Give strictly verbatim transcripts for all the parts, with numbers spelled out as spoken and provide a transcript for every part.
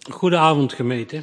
Goedenavond, gemeente.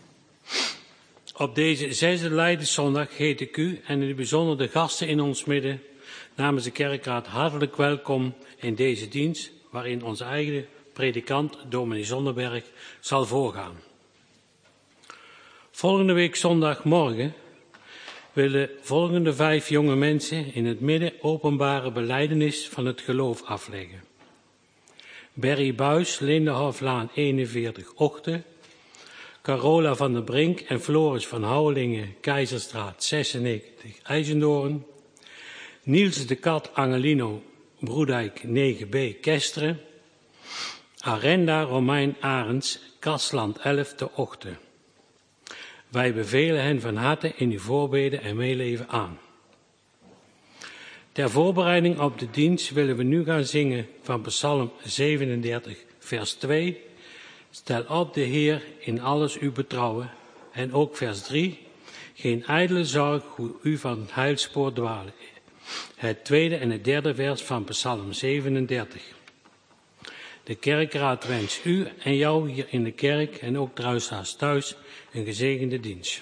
Op deze zesde Leidenszondag heet ik u en in het bijzonder de gasten in ons midden namens de kerkraad hartelijk welkom in deze dienst, waarin onze eigen predikant, dominee Zonderberg, zal voorgaan. Volgende week zondagmorgen willen volgende vijf jonge mensen in het midden openbare belijdenis van het geloof afleggen. Berry Buis, Lindenhoflaan eenenveertig Ochten, Carola van der Brink en Floris van Houwelingen, Keizerstraat zesennegentig IJzendoorn, Niels de Kat Angelino, Broedijk negen B Kesteren, Arenda Romein Arends, Kastland elf te Ochten. Wij bevelen hen van harte in uw voorbeden en meeleven aan. Ter voorbereiding op de dienst willen we nu gaan zingen van Psalm zevenendertig, vers twee. Stel op de Heer in alles uw betrouwen. En ook vers drie. Geen ijdele zorg hoe u van het heilspoor dwalen. Het tweede en het derde vers van Psalm zevenendertig. De kerkraad wenst u en jou hier in de kerk en ook de luisteraars thuis een gezegende dienst.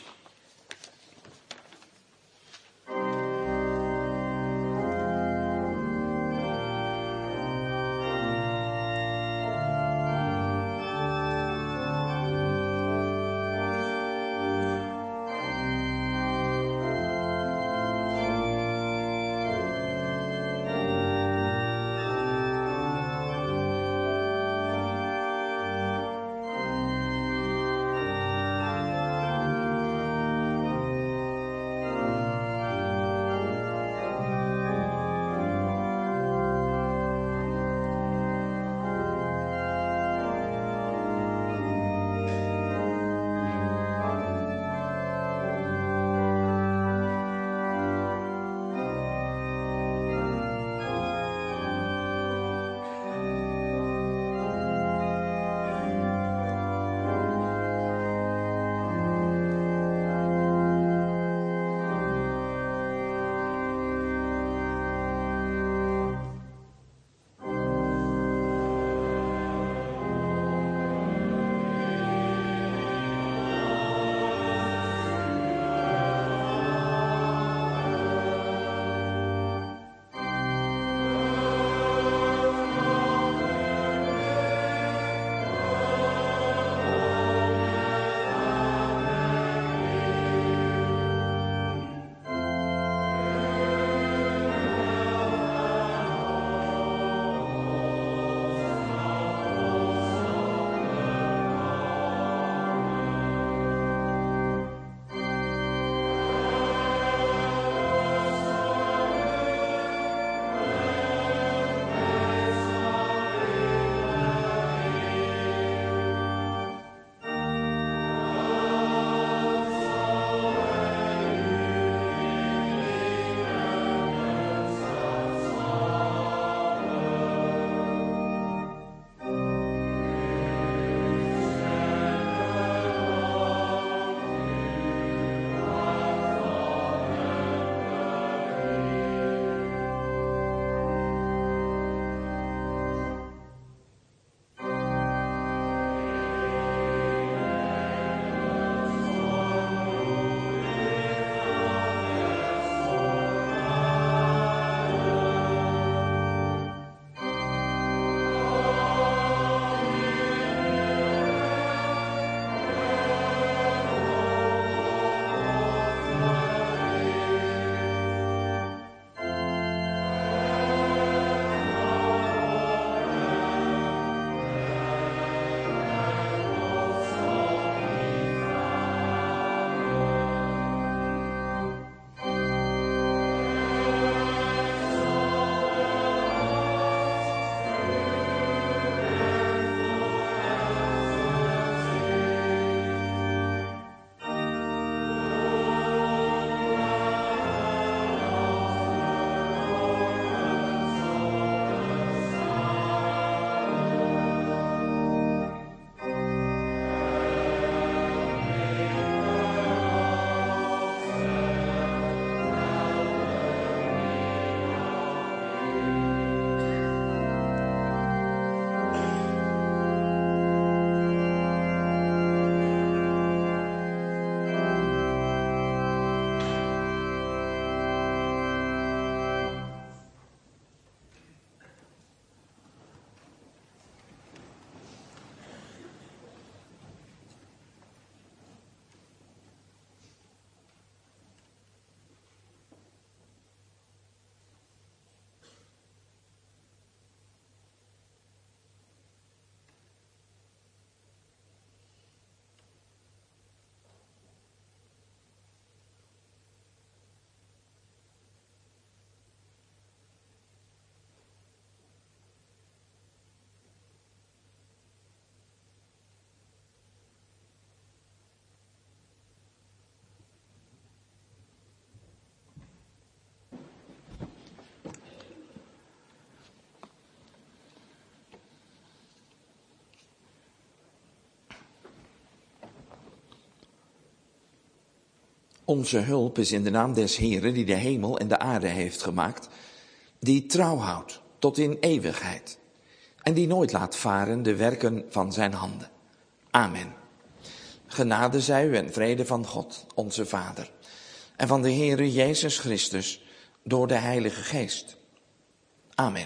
Onze hulp is in de naam des Heeren die de hemel en de aarde heeft gemaakt, die trouw houdt tot in eeuwigheid en die nooit laat varen de werken van zijn handen. Amen. Genade zij u en vrede van God, onze Vader, en van de Heere Jezus Christus door de Heilige Geest. Amen.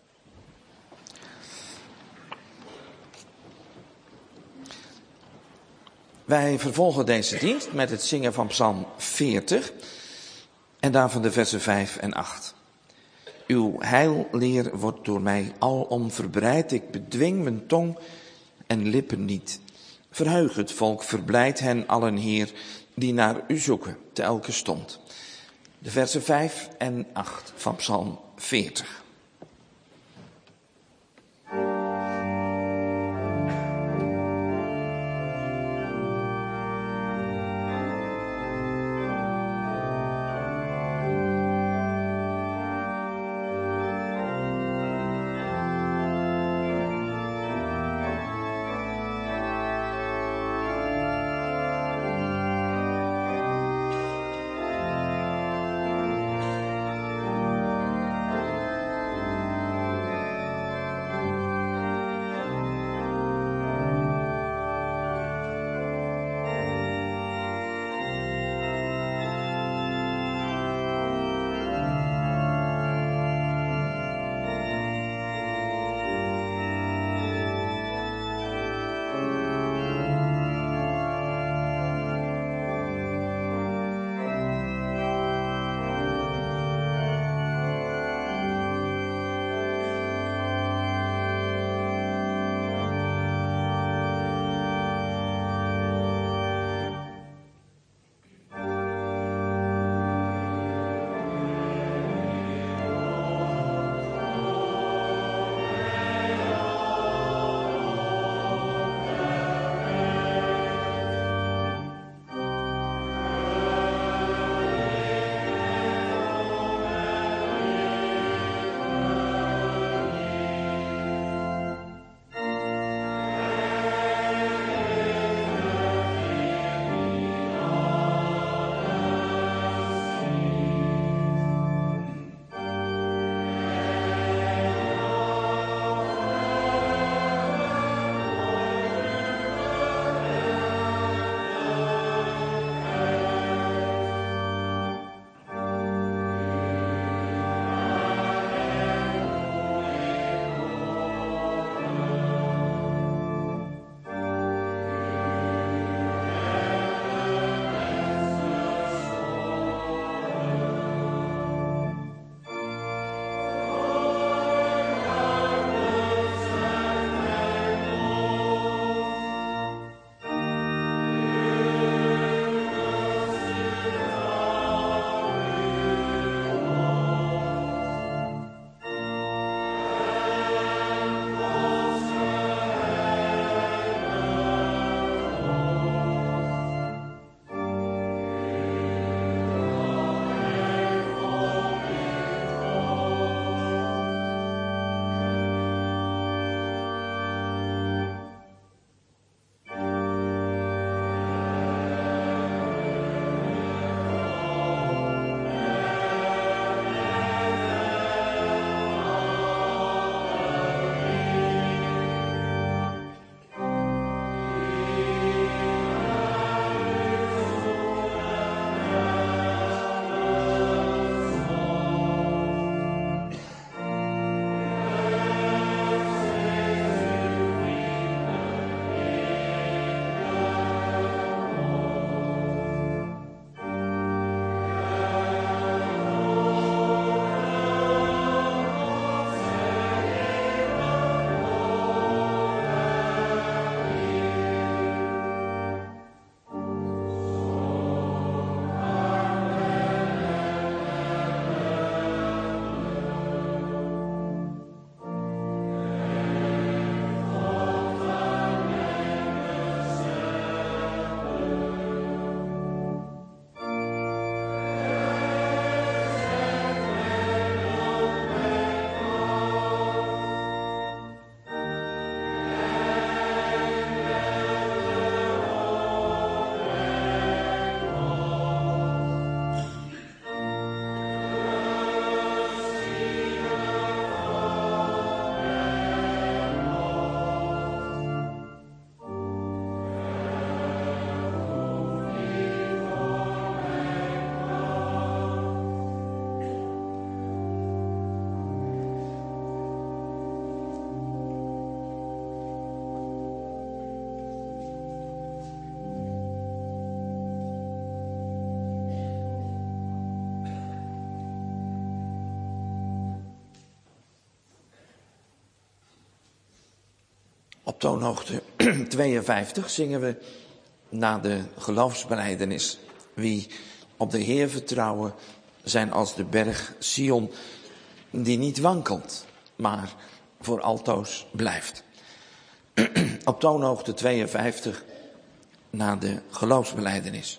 Wij vervolgen deze dienst met het zingen van Psalm veertig en daarvan de versen vijf en acht. Uw heilleer wordt door mij alom verbreid, ik bedwing mijn tong en lippen niet. Verheug het volk, verblijd hen allen, Heer, die naar u zoeken, te elke stond. De versen vijf en acht van Psalm veertig. Op toonhoogte tweeënvijftig zingen we na de geloofsbelijdenis. Wie op de Heer vertrouwen zijn als de berg Sion, die niet wankelt, maar voor altoos blijft. Op toonhoogte tweeënvijftig na de geloofsbelijdenis.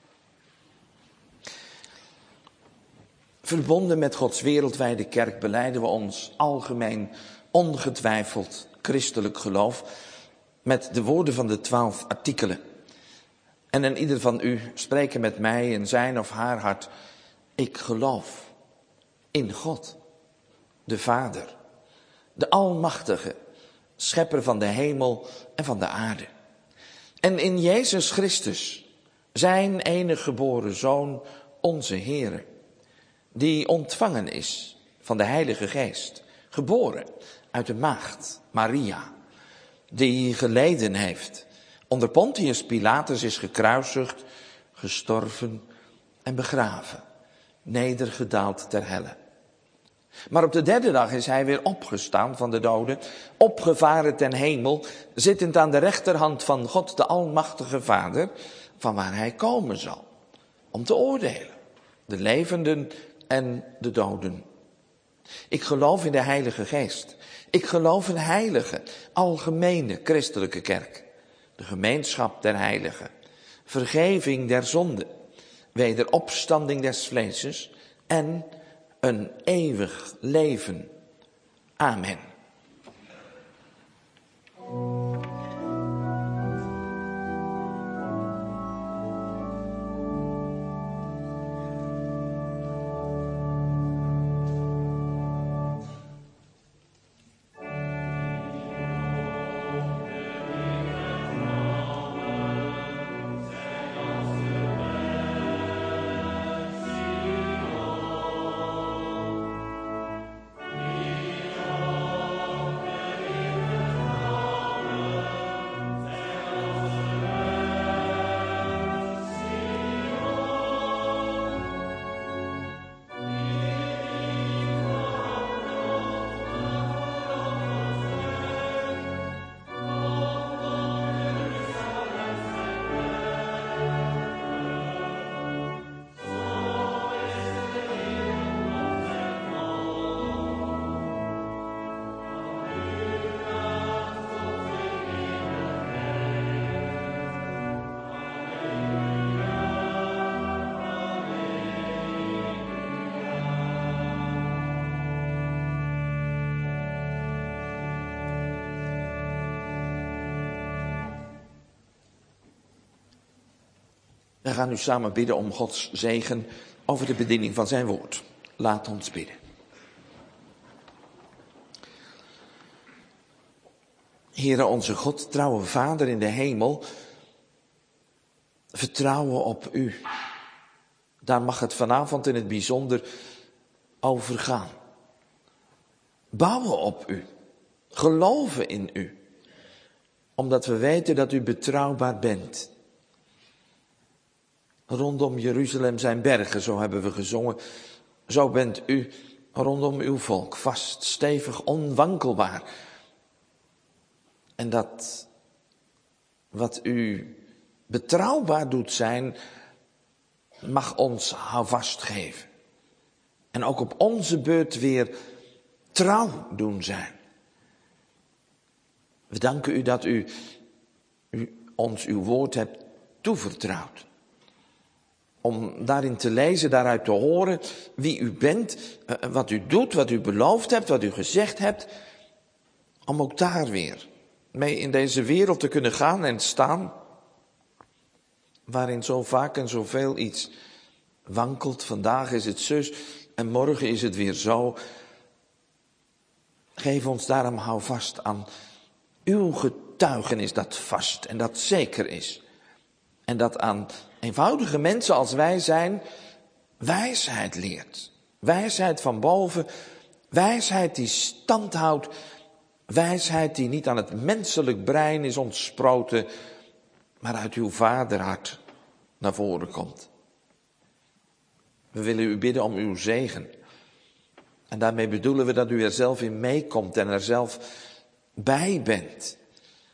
Verbonden met Gods wereldwijde kerk belijden we ons algemeen ongetwijfeld christelijk geloof met de woorden van de twaalf artikelen. En en ieder van u spreken met mij in zijn of haar hart: ik geloof in God, de Vader, de Almachtige, schepper van de hemel en van de aarde. En in Jezus Christus, zijn enige geboren Zoon, onze Heere, die ontvangen is van de Heilige Geest, geboren uit de maagd Maria, die geleden heeft, onder Pontius Pilatus is gekruisigd, gestorven en begraven, nedergedaald ter helle. Maar op de derde dag is hij weer opgestaan van de doden, opgevaren ten hemel, zittend aan de rechterhand van God de Almachtige Vader, van waar hij komen zal, om te oordelen, de levenden en de doden. Ik geloof in de Heilige Geest. Ik geloof in heilige, algemene christelijke kerk. De gemeenschap der heiligen. Vergeving der zonden. Wederopstanding des vleeses. En een eeuwig leven. Amen. We gaan nu samen bidden om Gods zegen over de bediening van zijn woord. Laat ons bidden. Heere onze God, trouwe Vader in de hemel, vertrouwen op u. Daar mag het vanavond in het bijzonder over gaan. Bouwen op u. Geloven in u. Omdat we weten dat u betrouwbaar bent. Rondom Jeruzalem zijn bergen, zo hebben we gezongen. Zo bent u rondom uw volk vast, stevig, onwankelbaar. En dat wat u betrouwbaar doet zijn, mag ons houvast geven. En ook op onze beurt weer trouw doen zijn. We danken u dat u, u ons uw woord hebt toevertrouwd. Om daarin te lezen, daaruit te horen wie u bent, wat u doet, wat u beloofd hebt, wat u gezegd hebt. Om ook daar weer mee in deze wereld te kunnen gaan en staan. Waarin zo vaak en zoveel iets wankelt. Vandaag is het zus en morgen is het weer zo. Geef ons daarom houvast aan uw getuigenis dat vast en dat zeker is. En dat aan eenvoudige mensen als wij zijn, wijsheid leert. Wijsheid van boven, wijsheid die stand houdt. Wijsheid die niet aan het menselijk brein is ontsproten, maar uit uw vaderhart naar voren komt. We willen u bidden om uw zegen. En daarmee bedoelen we dat u er zelf in meekomt en er zelf bij bent.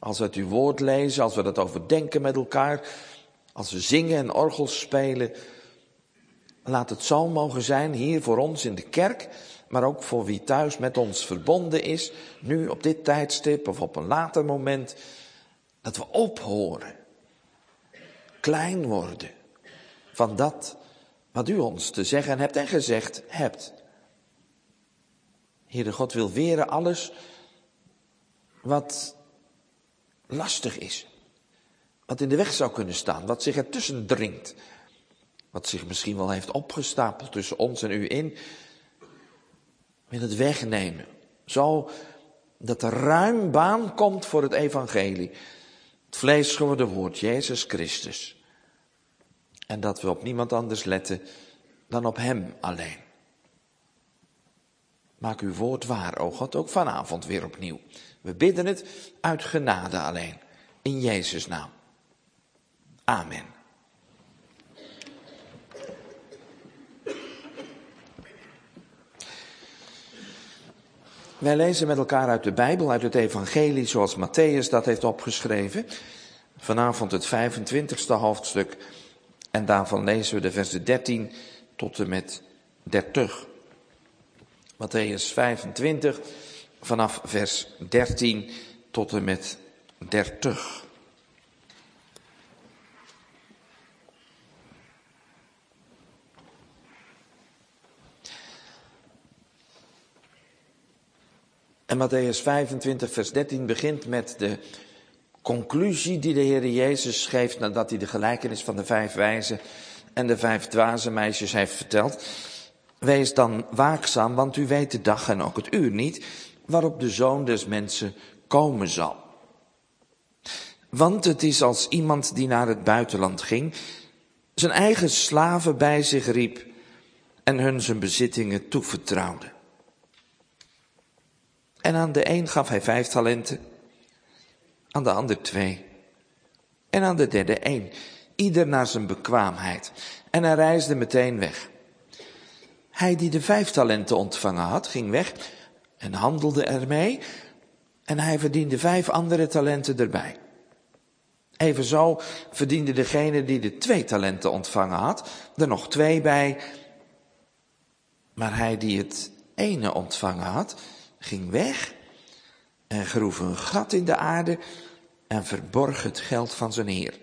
Als we uit uw woord lezen, als we dat overdenken met elkaar, als we zingen en orgels spelen. Laat het zo mogen zijn hier voor ons in de kerk, maar ook voor wie thuis met ons verbonden is, nu op dit tijdstip of op een later moment, dat we ophoren, klein worden van dat wat u ons te zeggen hebt en gezegd hebt. Heere God wil weren alles wat lastig is, wat in de weg zou kunnen staan, wat zich ertussen dringt, wat zich misschien wel heeft opgestapeld tussen ons en u in, wil het wegnemen, zo dat er ruim baan komt voor het evangelie, het vlees geworden woord, Jezus Christus. En dat we op niemand anders letten dan op hem alleen. Maak uw woord waar, o God, ook vanavond weer opnieuw. We bidden het uit genade alleen, in Jezus' naam. Amen. Wij lezen met elkaar uit de Bijbel, uit het evangelie zoals Matthäus dat heeft opgeschreven. Vanavond het vijfentwintigste hoofdstuk en daarvan lezen we de versen dertien tot en met dertig. Matthäus vijfentwintig vanaf vers dertien tot en met dertig. En Matthäus vijfentwintig vers dertien begint met de conclusie die de Heer Jezus geeft nadat hij de gelijkenis van de vijf wijze en de vijf dwaze meisjes heeft verteld. Wees dan waakzaam, want u weet de dag en ook het uur niet waarop de Zoon des Mensen komen zal. Want het is als iemand die naar het buitenland ging, zijn eigen slaven bij zich riep en hun zijn bezittingen toevertrouwde. En aan de een gaf hij vijf talenten, aan de ander twee en aan de derde één, ieder naar zijn bekwaamheid. En hij reisde meteen weg. Hij die de vijf talenten ontvangen had, ging weg en handelde ermee en hij verdiende vijf andere talenten erbij. Evenzo verdiende degene die de twee talenten ontvangen had, er nog twee bij. Maar hij die het ene ontvangen had, ging weg en groef een gat in de aarde en verborg het geld van zijn heer.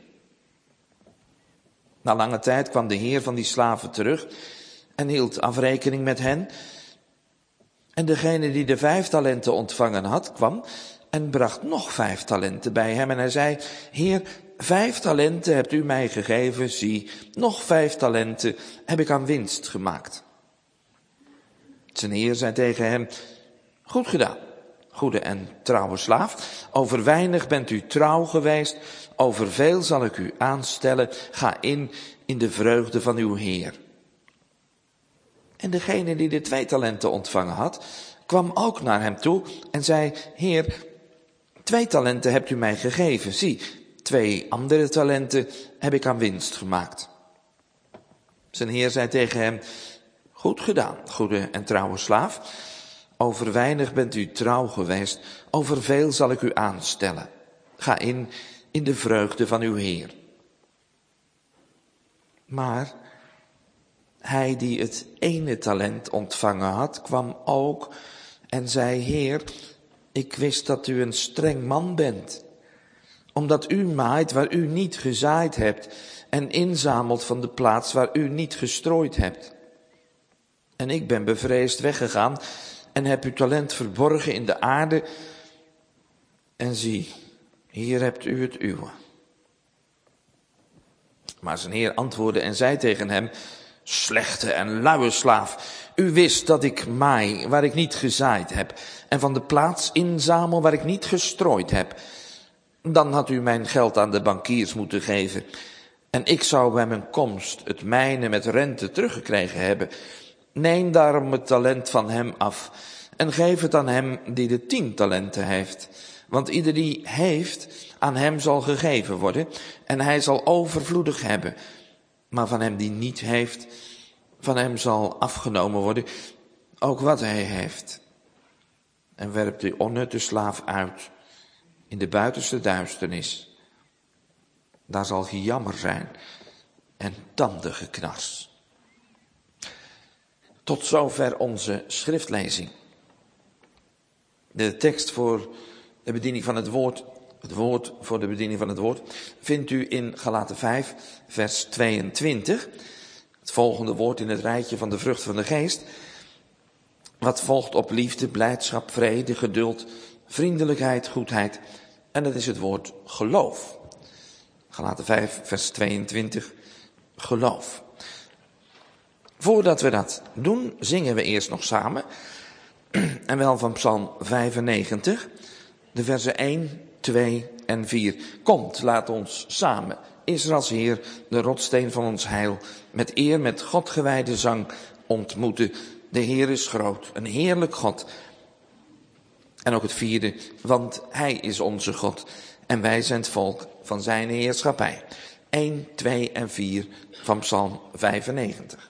Na lange tijd kwam de heer van die slaven terug en hield afrekening met hen. En degene die de vijf talenten ontvangen had, kwam en bracht nog vijf talenten bij hem. En hij zei, heer, vijf talenten hebt u mij gegeven, zie, nog vijf talenten heb ik aan winst gemaakt. Zijn heer zei tegen hem, goed gedaan, goede en trouwe slaaf. Over weinig bent u trouw geweest, over veel zal ik u aanstellen. Ga in, in de vreugde van uw Heer. En degene die de twee talenten ontvangen had, kwam ook naar hem toe en zei, Heer, twee talenten hebt u mij gegeven. Zie, twee andere talenten heb ik aan winst gemaakt. Zijn Heer zei tegen hem, goed gedaan, goede en trouwe slaaf. Over weinig bent u trouw geweest, over veel zal ik u aanstellen. Ga in, in de vreugde van uw Heer. Maar hij die het ene talent ontvangen had, kwam ook en zei, Heer, ik wist dat u een streng man bent, omdat u maait waar u niet gezaaid hebt en inzamelt van de plaats waar u niet gestrooid hebt. En ik ben bevreesd weggegaan en heb uw talent verborgen in de aarde. En zie, hier hebt u het uwe. Maar zijn heer antwoordde en zei tegen hem, slechte en luie slaaf, u wist dat ik maai waar ik niet gezaaid heb en van de plaats inzamel waar ik niet gestrooid heb. Dan had u mijn geld aan de bankiers moeten geven en ik zou bij mijn komst het mijne met rente teruggekregen hebben. Neem daarom het talent van hem af en geef het aan hem die de tien talenten heeft. Want ieder die heeft, aan hem zal gegeven worden en hij zal overvloedig hebben. Maar van hem die niet heeft, van hem zal afgenomen worden, ook wat hij heeft. En werpt de onnutte slaaf uit in de buitenste duisternis. Daar zal gejammer zijn en tandengeknars. Tot zover onze schriftlezing. De tekst voor de bediening van het woord, het woord voor de bediening van het woord, vindt u in Galaten vijf, vers tweeëntwintig. Het volgende woord in het rijtje van de vrucht van de geest. Wat volgt op liefde, blijdschap, vrede, geduld, vriendelijkheid, goedheid. En dat is het woord geloof. Galaten vijf, vers tweeëntwintig, geloof. Voordat we dat doen, zingen we eerst nog samen. En wel van Psalm vijfennegentig, de versen één, twee en vier. Komt, laat ons samen, Israëls Heer, de rotsteen van ons heil, met eer, met God gewijde zang ontmoeten. De Heer is groot, een heerlijk God. En ook het vierde, want Hij is onze God en wij zijn het volk van zijn heerschappij. één, twee en vier van Psalm vijfennegentig.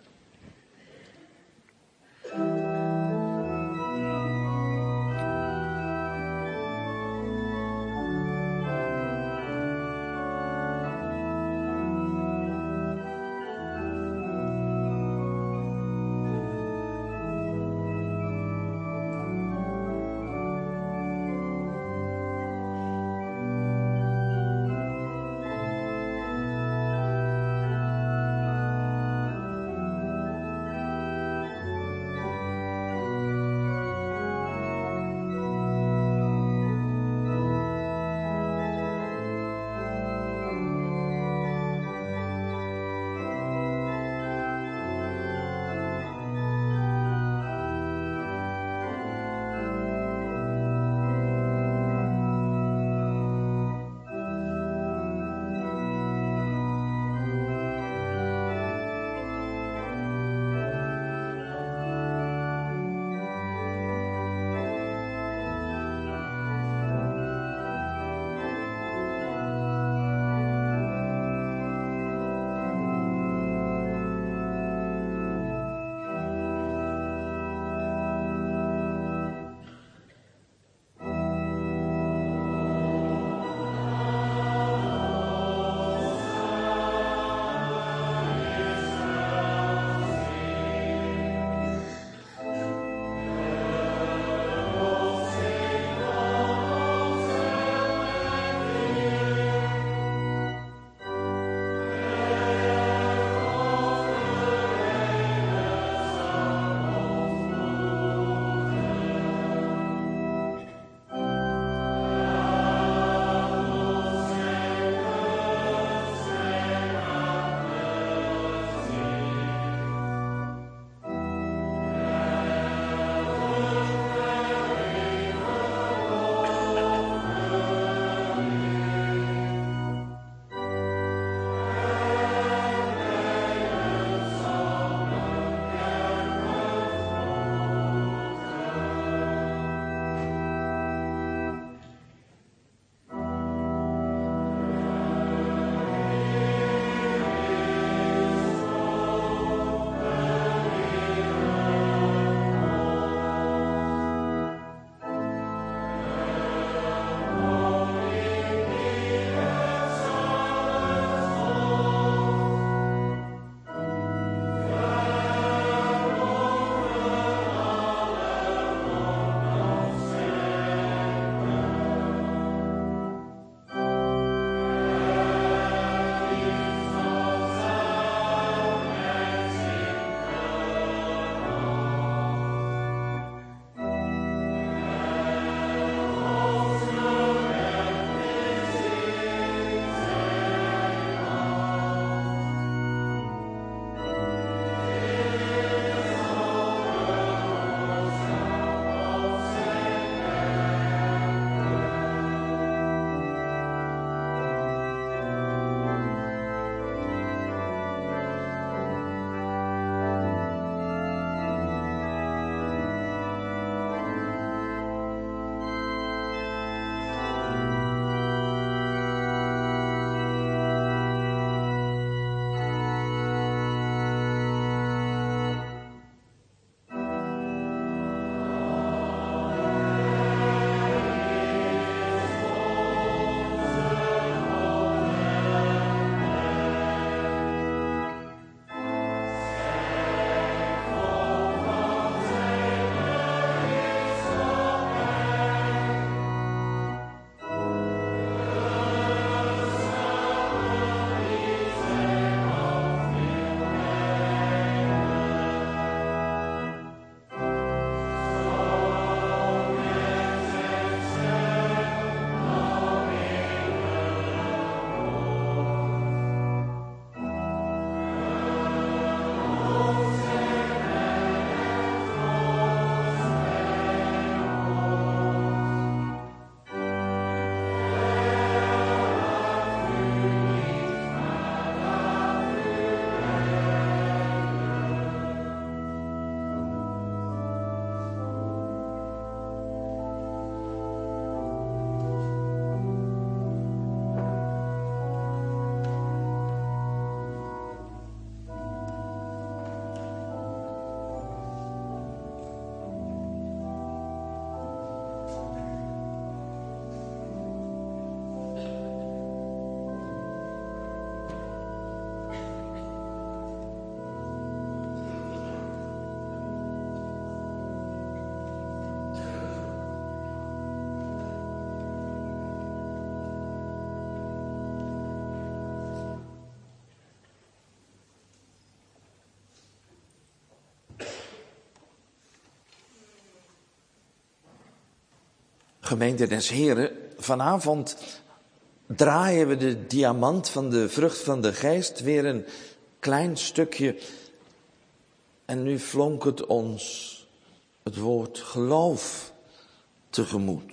Gemeente des Heren, vanavond draaien we de diamant van de vrucht van de geest weer een klein stukje. En nu flonk het ons het woord geloof tegemoet.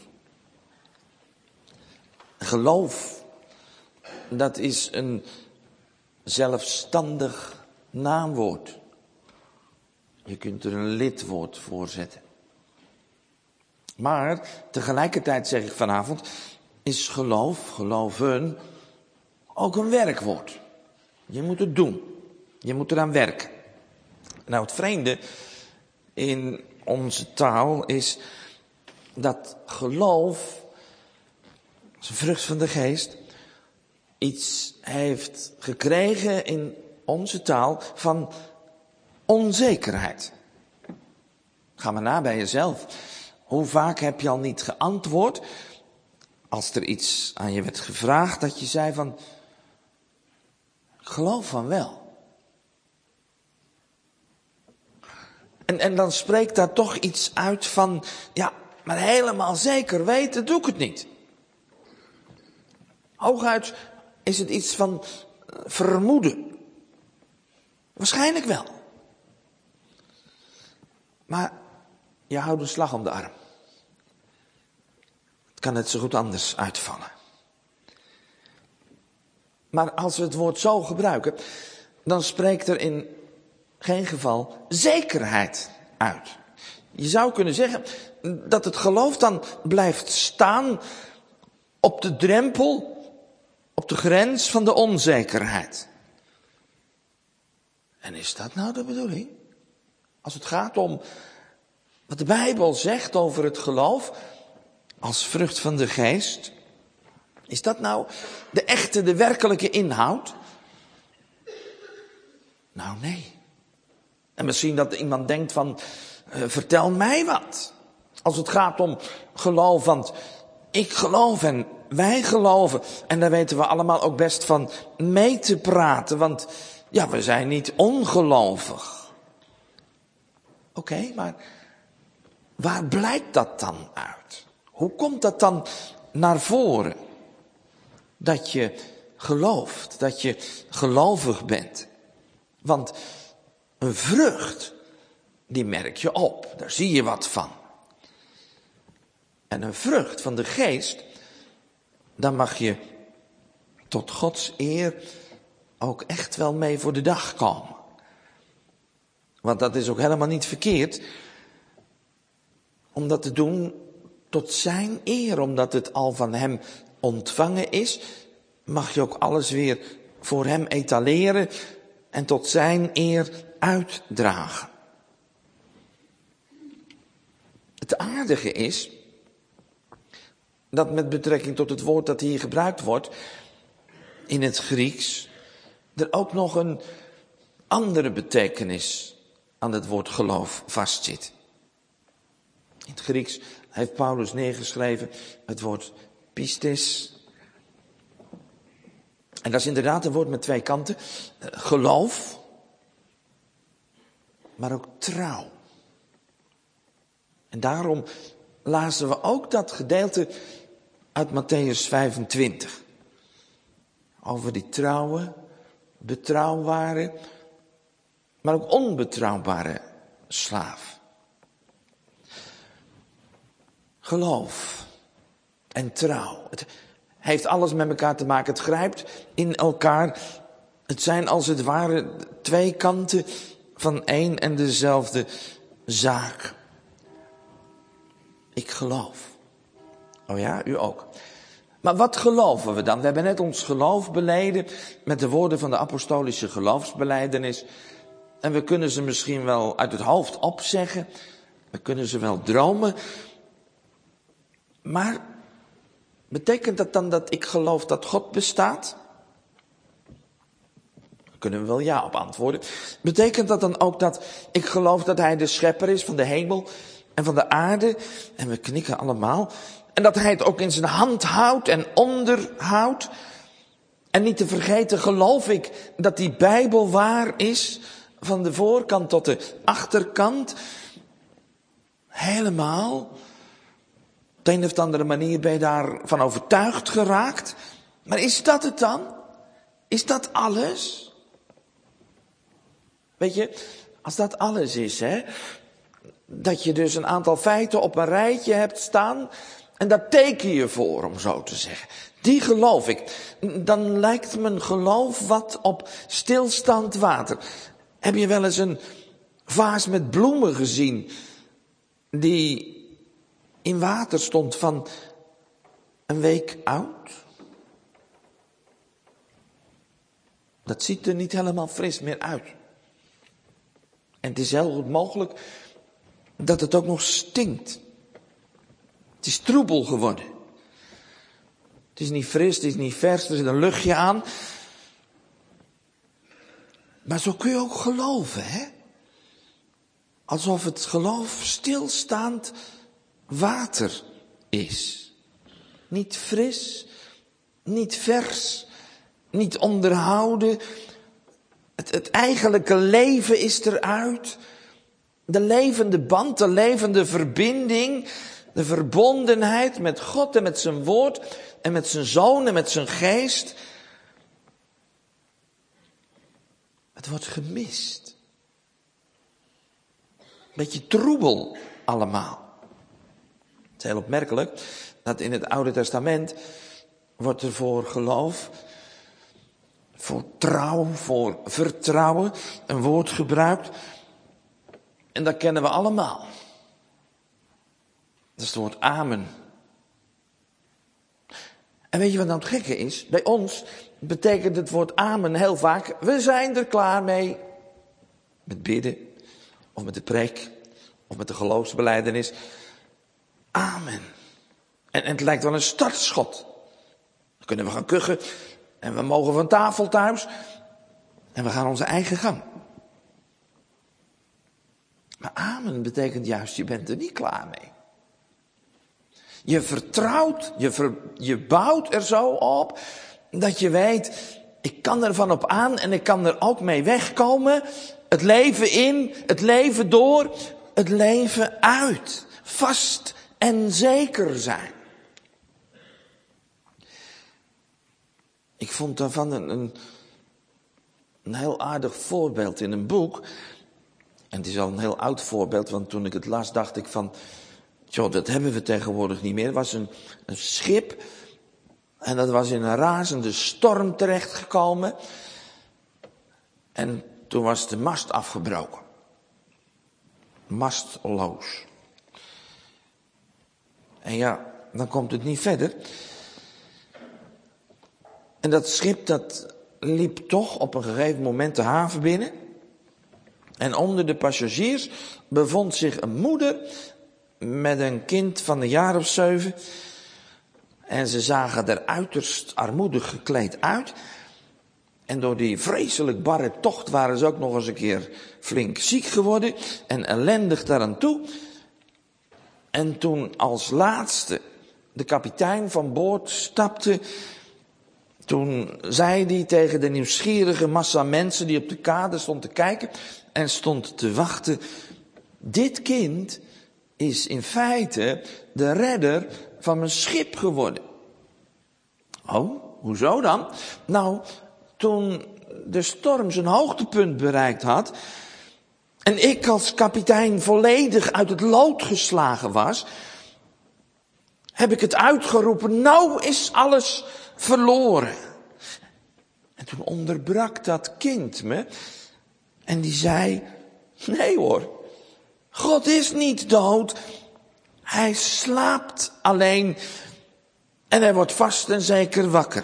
Geloof, dat is een zelfstandig naamwoord. Je kunt er een lidwoord voor zetten. Maar tegelijkertijd zeg ik vanavond, is geloof, geloven, ook een werkwoord. Je moet het doen. Je moet eraan werken. Nou, het vreemde in onze taal is dat geloof, als een vrucht van de geest, iets heeft gekregen in onze taal van onzekerheid. Ga maar na bij jezelf. Hoe vaak heb je al niet geantwoord als er iets aan je werd gevraagd dat je zei van, ik geloof van wel. En, en dan spreekt daar toch iets uit van, ja, maar helemaal zeker weten doe ik het niet. Hooguit is het iets van vermoeden. Waarschijnlijk wel. Maar je houdt een slag om de arm. Het kan net zo goed anders uitvallen. Maar als we het woord zo gebruiken, dan spreekt er in geen geval zekerheid uit. Je zou kunnen zeggen dat het geloof dan blijft staan op de drempel, op de grens van de onzekerheid. En is dat nou de bedoeling? Als het gaat om wat de Bijbel zegt over het geloof als vrucht van de geest, is dat nou de echte, de werkelijke inhoud? Nou, nee. En misschien dat iemand denkt van, uh, vertel mij wat. Als het gaat om geloof, want ik geloof en wij geloven. En daar weten we allemaal ook best van mee te praten, want ja, we zijn niet ongelovig. Oké, okay, maar waar blijkt dat dan uit? Hoe komt dat dan naar voren? Dat je gelooft, dat je gelovig bent. Want een vrucht, die merk je op, daar zie je wat van. En een vrucht van de geest, daar mag je tot Gods eer ook echt wel mee voor de dag komen. Want dat is ook helemaal niet verkeerd om dat te doen tot zijn eer, omdat het al van hem ontvangen is, mag je ook alles weer voor hem etaleren en tot zijn eer uitdragen. Het aardige is dat met betrekking tot het woord dat hier gebruikt wordt in het Grieks, er ook nog een andere betekenis aan het woord geloof vastzit. In het Grieks heeft Paulus neergeschreven het woord pistis. En dat is inderdaad een woord met twee kanten. Geloof, maar ook trouw. En daarom lazen we ook dat gedeelte uit Matthäus vijfentwintig. Over die trouwe, betrouwbare, maar ook onbetrouwbare slaaf. Geloof en trouw. Het heeft alles met elkaar te maken. Het grijpt in elkaar. Het zijn als het ware twee kanten van één en dezelfde zaak. Ik geloof. Oh ja, u ook. Maar wat geloven we dan? We hebben net ons geloof beleden met de woorden van de apostolische geloofsbelijdenis. En we kunnen ze misschien wel uit het hoofd opzeggen. We kunnen ze wel dromen. Maar betekent dat dan dat ik geloof dat God bestaat? Daar kunnen we wel ja op antwoorden. Betekent dat dan ook dat ik geloof dat hij de schepper is van de hemel en van de aarde? En we knikken allemaal. En dat hij het ook in zijn hand houdt en onderhoudt. En niet te vergeten geloof ik dat die Bijbel waar is, van de voorkant tot de achterkant. Helemaal. de een of andere manier ben je daarvan overtuigd geraakt. Maar is dat het dan? Is dat alles? Weet je, als dat alles is, hè, dat je dus een aantal feiten op een rijtje hebt staan en daar teken je voor, om zo te zeggen. Die geloof ik. Dan lijkt mijn geloof wat op stilstaand water. Heb je wel eens een vaas met bloemen gezien die in water stond van een week oud? Dat ziet er niet helemaal fris meer uit. En het is heel goed mogelijk dat het ook nog stinkt. Het is troebel geworden. Het is niet fris, het is niet vers, er zit een luchtje aan. Maar zo kun je ook geloven, hè? Alsof het geloof stilstaand water is. Niet fris, niet vers, niet onderhouden. Het, het eigenlijke leven is eruit. De levende band, de levende verbinding, de verbondenheid met God en met zijn woord en met zijn zoon en met zijn geest. Het wordt gemist. Beetje troebel allemaal. Het is heel opmerkelijk dat in het Oude Testament wordt er voor geloof, voor trouw, voor vertrouwen een woord gebruikt. En dat kennen we allemaal. Dat is het woord amen. En weet je wat nou het gekke is? Bij ons betekent het woord amen heel vaak, we zijn er klaar mee. Met bidden, of met de preek, of met de geloofsbelijdenis. Amen. En, en het lijkt wel een startschot. Dan kunnen we gaan kuchen en we mogen van tafel thuis en we gaan onze eigen gang. Maar amen betekent juist, je bent er niet klaar mee. Je vertrouwt, je, ver, je bouwt er zo op, dat je weet, ik kan er van op aan en ik kan er ook mee wegkomen. Het leven in, het leven door, het leven uit. Vast en zeker zijn. Ik vond daarvan een, een, een heel aardig voorbeeld in een boek. En het is al een heel oud voorbeeld, want toen ik het las dacht ik van, joh, dat hebben we tegenwoordig niet meer. Het was een, een schip en dat was in een razende storm terechtgekomen. En toen was de mast afgebroken. Mastloos. En ja, dan komt het niet verder. En dat schip dat liep toch op een gegeven moment de haven binnen. En onder de passagiers bevond zich een moeder met een kind van een jaar of zeven. En ze zagen er uiterst armoedig gekleed uit. En door die vreselijk barre tocht waren ze ook nog eens een keer flink ziek geworden. En ellendig daaraan toe. En toen als laatste de kapitein van boord stapte, toen zei hij tegen de nieuwsgierige massa mensen die op de kade stond te kijken en stond te wachten, dit kind is in feite de redder van mijn schip geworden. Oh, hoezo dan? Nou, toen de storm zijn hoogtepunt bereikt had en ik als kapitein volledig uit het lood geslagen was, heb ik het uitgeroepen, nou is alles verloren. En toen onderbrak dat kind me en die zei, nee hoor, God is niet dood, hij slaapt alleen en hij wordt vast en zeker wakker.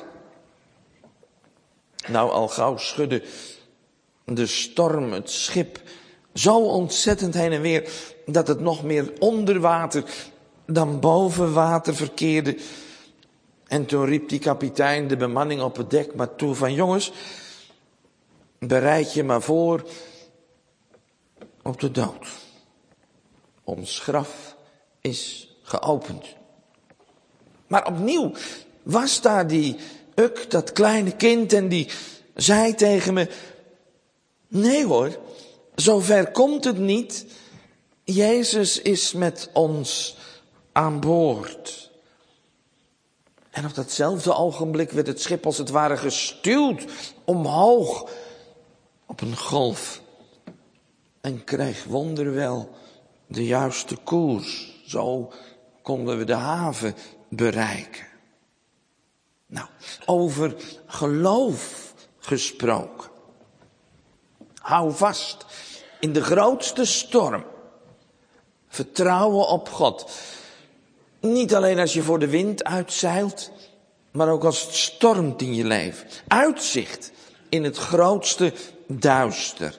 Nou, al gauw schudde de storm het schip zo ontzettend heen en weer dat het nog meer onder water dan boven water verkeerde. En toen riep die kapitein de bemanning op het dek maar toe van, jongens, bereid je maar voor op de dood. Ons graf is geopend. Maar opnieuw was daar die Uk, dat kleine kind, en die zei tegen me, nee hoor, zover komt het niet. Jezus is met ons aan boord. En op datzelfde ogenblik werd het schip als het ware gestuwd omhoog op een golf. En kreeg wonderwel de juiste koers. Zo konden we de haven bereiken. Nou, over geloof gesproken. Hou vast in de grootste storm. Vertrouwen op God. Niet alleen als je voor de wind uitzeilt, maar ook als het stormt in je leven. Uitzicht in het grootste duister.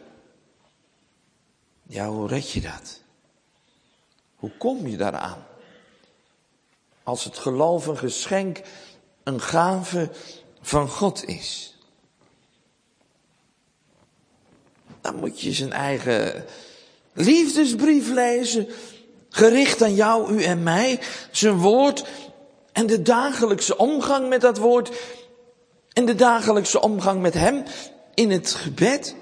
Ja, hoe red je dat? Hoe kom je daaraan? Als het geloof een geschenk, een gave van God is. Dan moet je zijn eigen liefdesbrief lezen, gericht aan jou, u en mij, zijn woord en de dagelijkse omgang met dat woord en de dagelijkse omgang met hem in het gebed.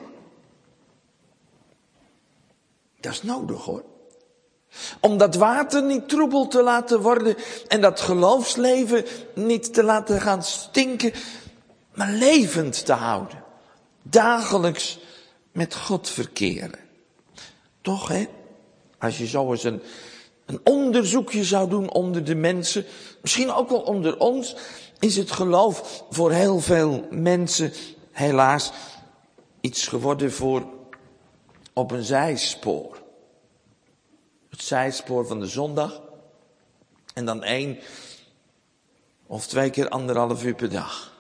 Dat is nodig hoor. Om dat water niet troebel te laten worden en dat geloofsleven niet te laten gaan stinken, maar levend te houden. Dagelijks met God verkeren. Toch hè, als je zo eens een, een onderzoekje zou doen onder de mensen, misschien ook wel onder ons, is het geloof voor heel veel mensen helaas iets geworden voor op een zijspoor. Het zijspoor van de zondag. En dan één of twee keer anderhalf uur per dag.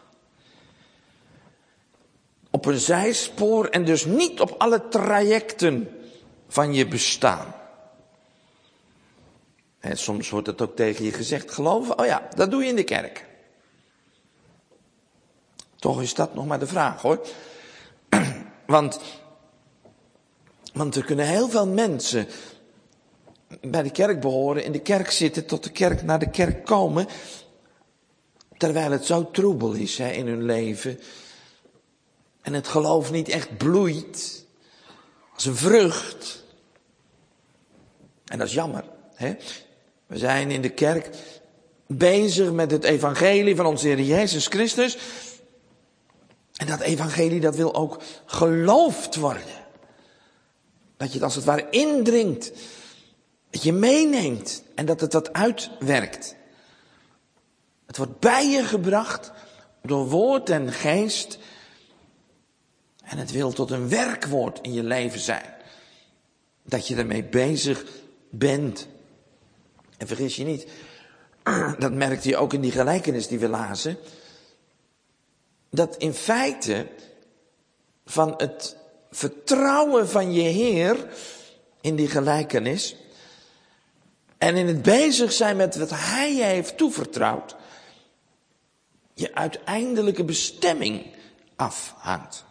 Op een zijspoor en dus niet op alle trajecten van je bestaan. En soms wordt het ook tegen je gezegd, geloven, oh ja, dat doe je in de kerk. Toch is dat nog maar de vraag hoor. Want, want er kunnen heel veel mensen bij de kerk behoren, in de kerk zitten, tot de kerk naar de kerk komen, terwijl het zo troebel is hè, in hun leven. En het geloof niet echt bloeit als een vrucht. En dat is jammer. Hè? We zijn in de kerk bezig met het evangelie van onze Heer Jezus Christus. En dat evangelie dat wil ook geloofd worden. Dat je het als het ware indringt. Dat je meeneemt en dat het dat uitwerkt. Het wordt bij je gebracht door woord en geest. En het wil tot een werkwoord in je leven zijn. Dat je ermee bezig bent. En vergis je niet, dat merkte je ook in die gelijkenis die we lazen. Dat in feite van het vertrouwen van je Heer in die gelijkenis en in het bezig zijn met wat Hij je heeft toevertrouwd, je uiteindelijke bestemming afhangt.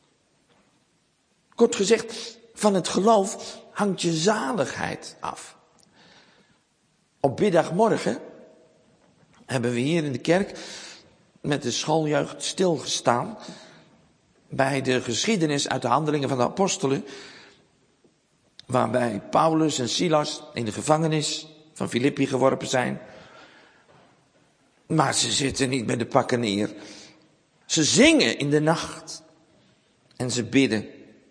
Kort gezegd, van het geloof hangt je zaligheid af. Op middagmorgen hebben we hier in de kerk met de schooljeugd stilgestaan bij de geschiedenis uit de handelingen van de apostelen, waarbij Paulus en Silas in de gevangenis van Filippi geworpen zijn. Maar ze zitten niet met de pakken neer. Ze zingen in de nacht en ze bidden.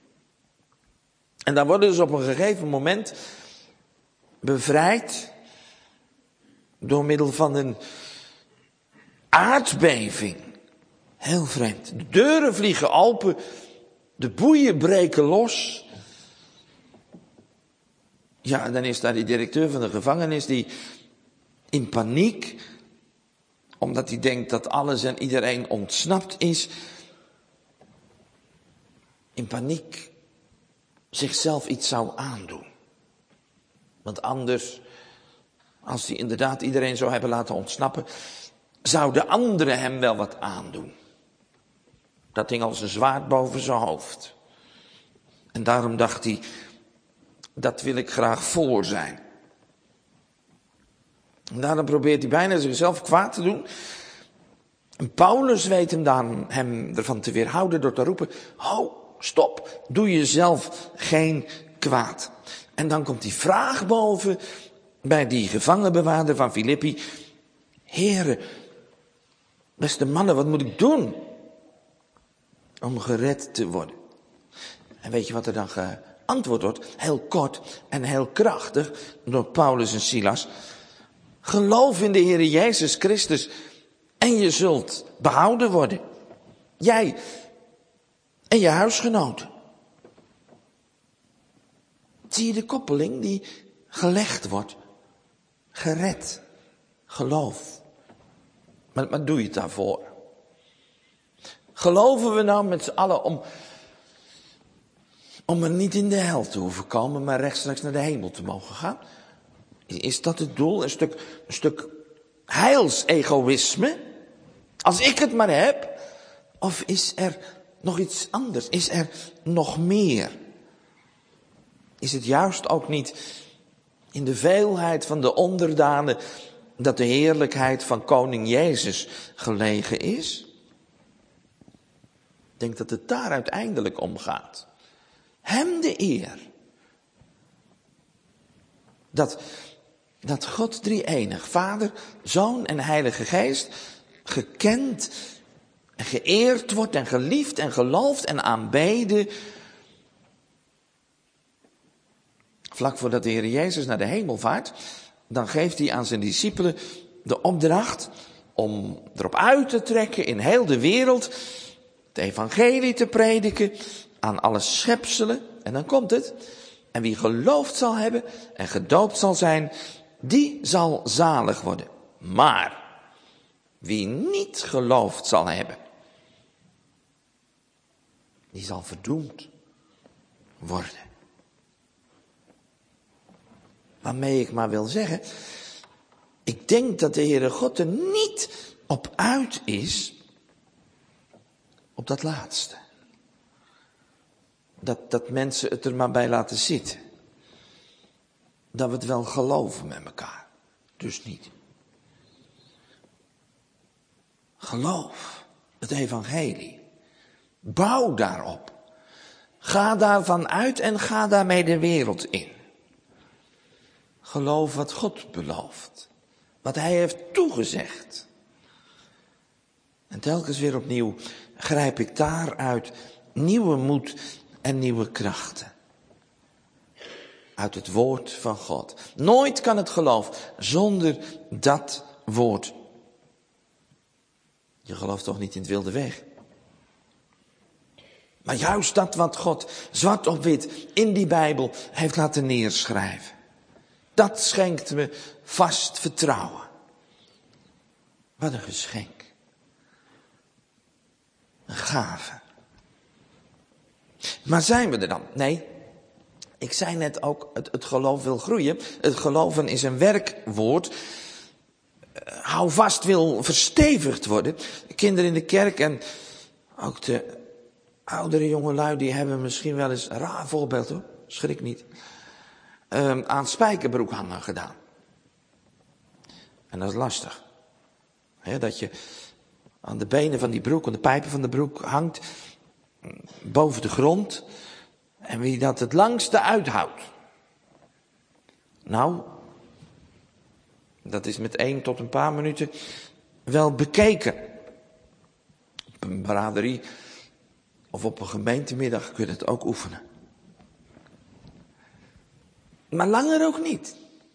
En dan worden ze op een gegeven moment bevrijd door middel van een aardbeving. Heel vreemd. De deuren vliegen open, de boeien breken los. Ja, en dan is daar die directeur van de gevangenis die in paniek, omdat hij denkt dat alles en iedereen ontsnapt is, in paniek zichzelf iets zou aandoen. Want anders, als hij inderdaad iedereen zou hebben laten ontsnappen, zouden anderen hem wel wat aandoen. Dat hing als een zwaard boven zijn hoofd. En daarom dacht hij, dat wil ik graag voor zijn. En daarom probeert hij bijna zichzelf kwaad te doen. En Paulus weet hem dan hem ervan te weerhouden door te roepen, ho, stop, doe jezelf geen kwaad. En dan komt die vraag boven bij die gevangenbewaarder van Filippi: Heere, beste mannen, wat moet ik doen om gered te worden? En weet je wat er dan geantwoord wordt? Heel kort en heel krachtig door Paulus en Silas: geloof in de Heere Jezus Christus en je zult behouden worden. Jij en je huisgenoten. Zie je de koppeling die gelegd wordt? Gered. Geloof. Maar wat doe je het daarvoor? Geloven we nou met z'n allen om, om er niet in de hel te hoeven komen, maar rechtstreeks naar de hemel te mogen gaan? Is dat het doel? Een stuk, een stuk heilsegoïsme? Als ik het maar heb? Of is er nog iets anders? Is er nog meer? Is het juist ook niet in de veelheid van de onderdanen dat de heerlijkheid van koning Jezus gelegen is? Ik denk dat het daar uiteindelijk om gaat. Hem de eer. Dat, dat God drie-enig, Vader, Zoon en Heilige Geest, gekend en geëerd wordt en geliefd en geloofd en aanbeden. Vlak voordat de Heer Jezus naar de hemel vaart, dan geeft hij aan zijn discipelen de opdracht om erop uit te trekken in heel de wereld, het evangelie te prediken aan alle schepselen. En dan komt het. En wie geloofd zal hebben en gedoopt zal zijn, die zal zalig worden. Maar wie niet geloofd zal hebben, die zal verdoemd worden. Waarmee ik maar wil zeggen, ik denk dat de Heere God er niet op uit is, op dat laatste. Dat, dat mensen het er maar bij laten zitten. Dat we het wel geloven met elkaar. Dus niet. Geloof het evangelie. Bouw daarop. Ga daarvan uit en ga daarmee de wereld in. Geloof wat God belooft. Wat hij heeft toegezegd. En telkens weer opnieuw grijp ik daaruit nieuwe moed en nieuwe krachten. Uit het woord van God. Nooit kan het geloof zonder dat woord. Je gelooft toch niet in het wilde weg? Maar juist dat wat God zwart op wit in die Bijbel heeft laten neerschrijven. Dat schenkt me vast vertrouwen. Wat een geschenk. Een gave. Maar zijn we er dan? Nee. Ik zei net ook, het, het geloof wil groeien. Het geloven is een werkwoord. Hou vast wil verstevigd worden. De kinderen in de kerk en ook de oudere jongelui, die hebben misschien wel eens, een raar voorbeeld hoor, schrik niet, uh, aan spijkerbroek hangen gedaan. En dat is lastig. He, dat je aan de benen van die broek, aan de pijpen van de broek hangt, boven de grond. En wie dat het langste uithoudt. Nou, dat is met één tot een paar minuten wel bekeken. Op een braderie of op een gemeentemiddag kun je het ook oefenen. Maar langer ook niet.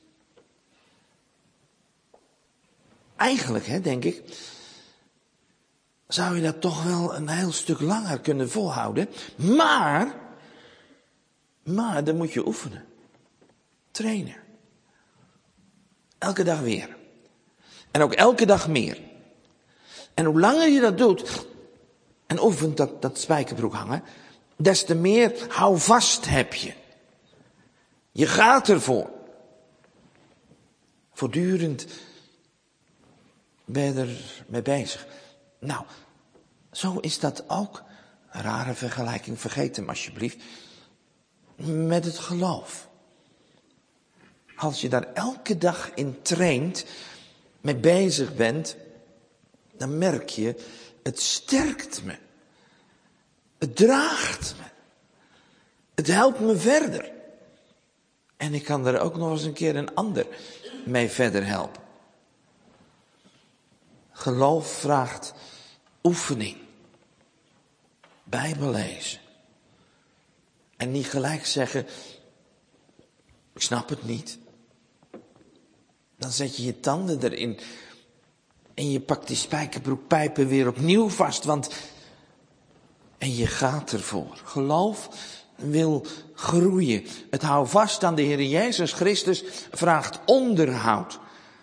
Eigenlijk, hè, denk ik, zou je dat toch wel een heel stuk langer kunnen volhouden. Maar, maar dan moet je oefenen. Trainen. Elke dag weer. En ook elke dag meer. En hoe langer je dat doet, en oefent dat, dat spijkerbroek hangen, des te meer hou vast heb je. Je gaat ervoor. Voortdurend ben je er mee bezig. Nou, zo is dat ook. Een rare vergelijking, vergeet hem alsjeblieft. Met het geloof. Als je daar elke dag in traint, mee bezig bent, dan merk je, het sterkt me. Het draagt me. Het helpt me verder. En ik kan er ook nog eens een keer een ander mee verder helpen. Geloof vraagt oefening. Bijbel lezen. En niet gelijk zeggen, ik snap het niet. Dan zet je je tanden erin. En je pakt die spijkerbroekpijpen weer opnieuw vast. Want, en je gaat ervoor. Geloof wil groeien. Het hou vast aan de Heer Jezus Christus vraagt onderhoud.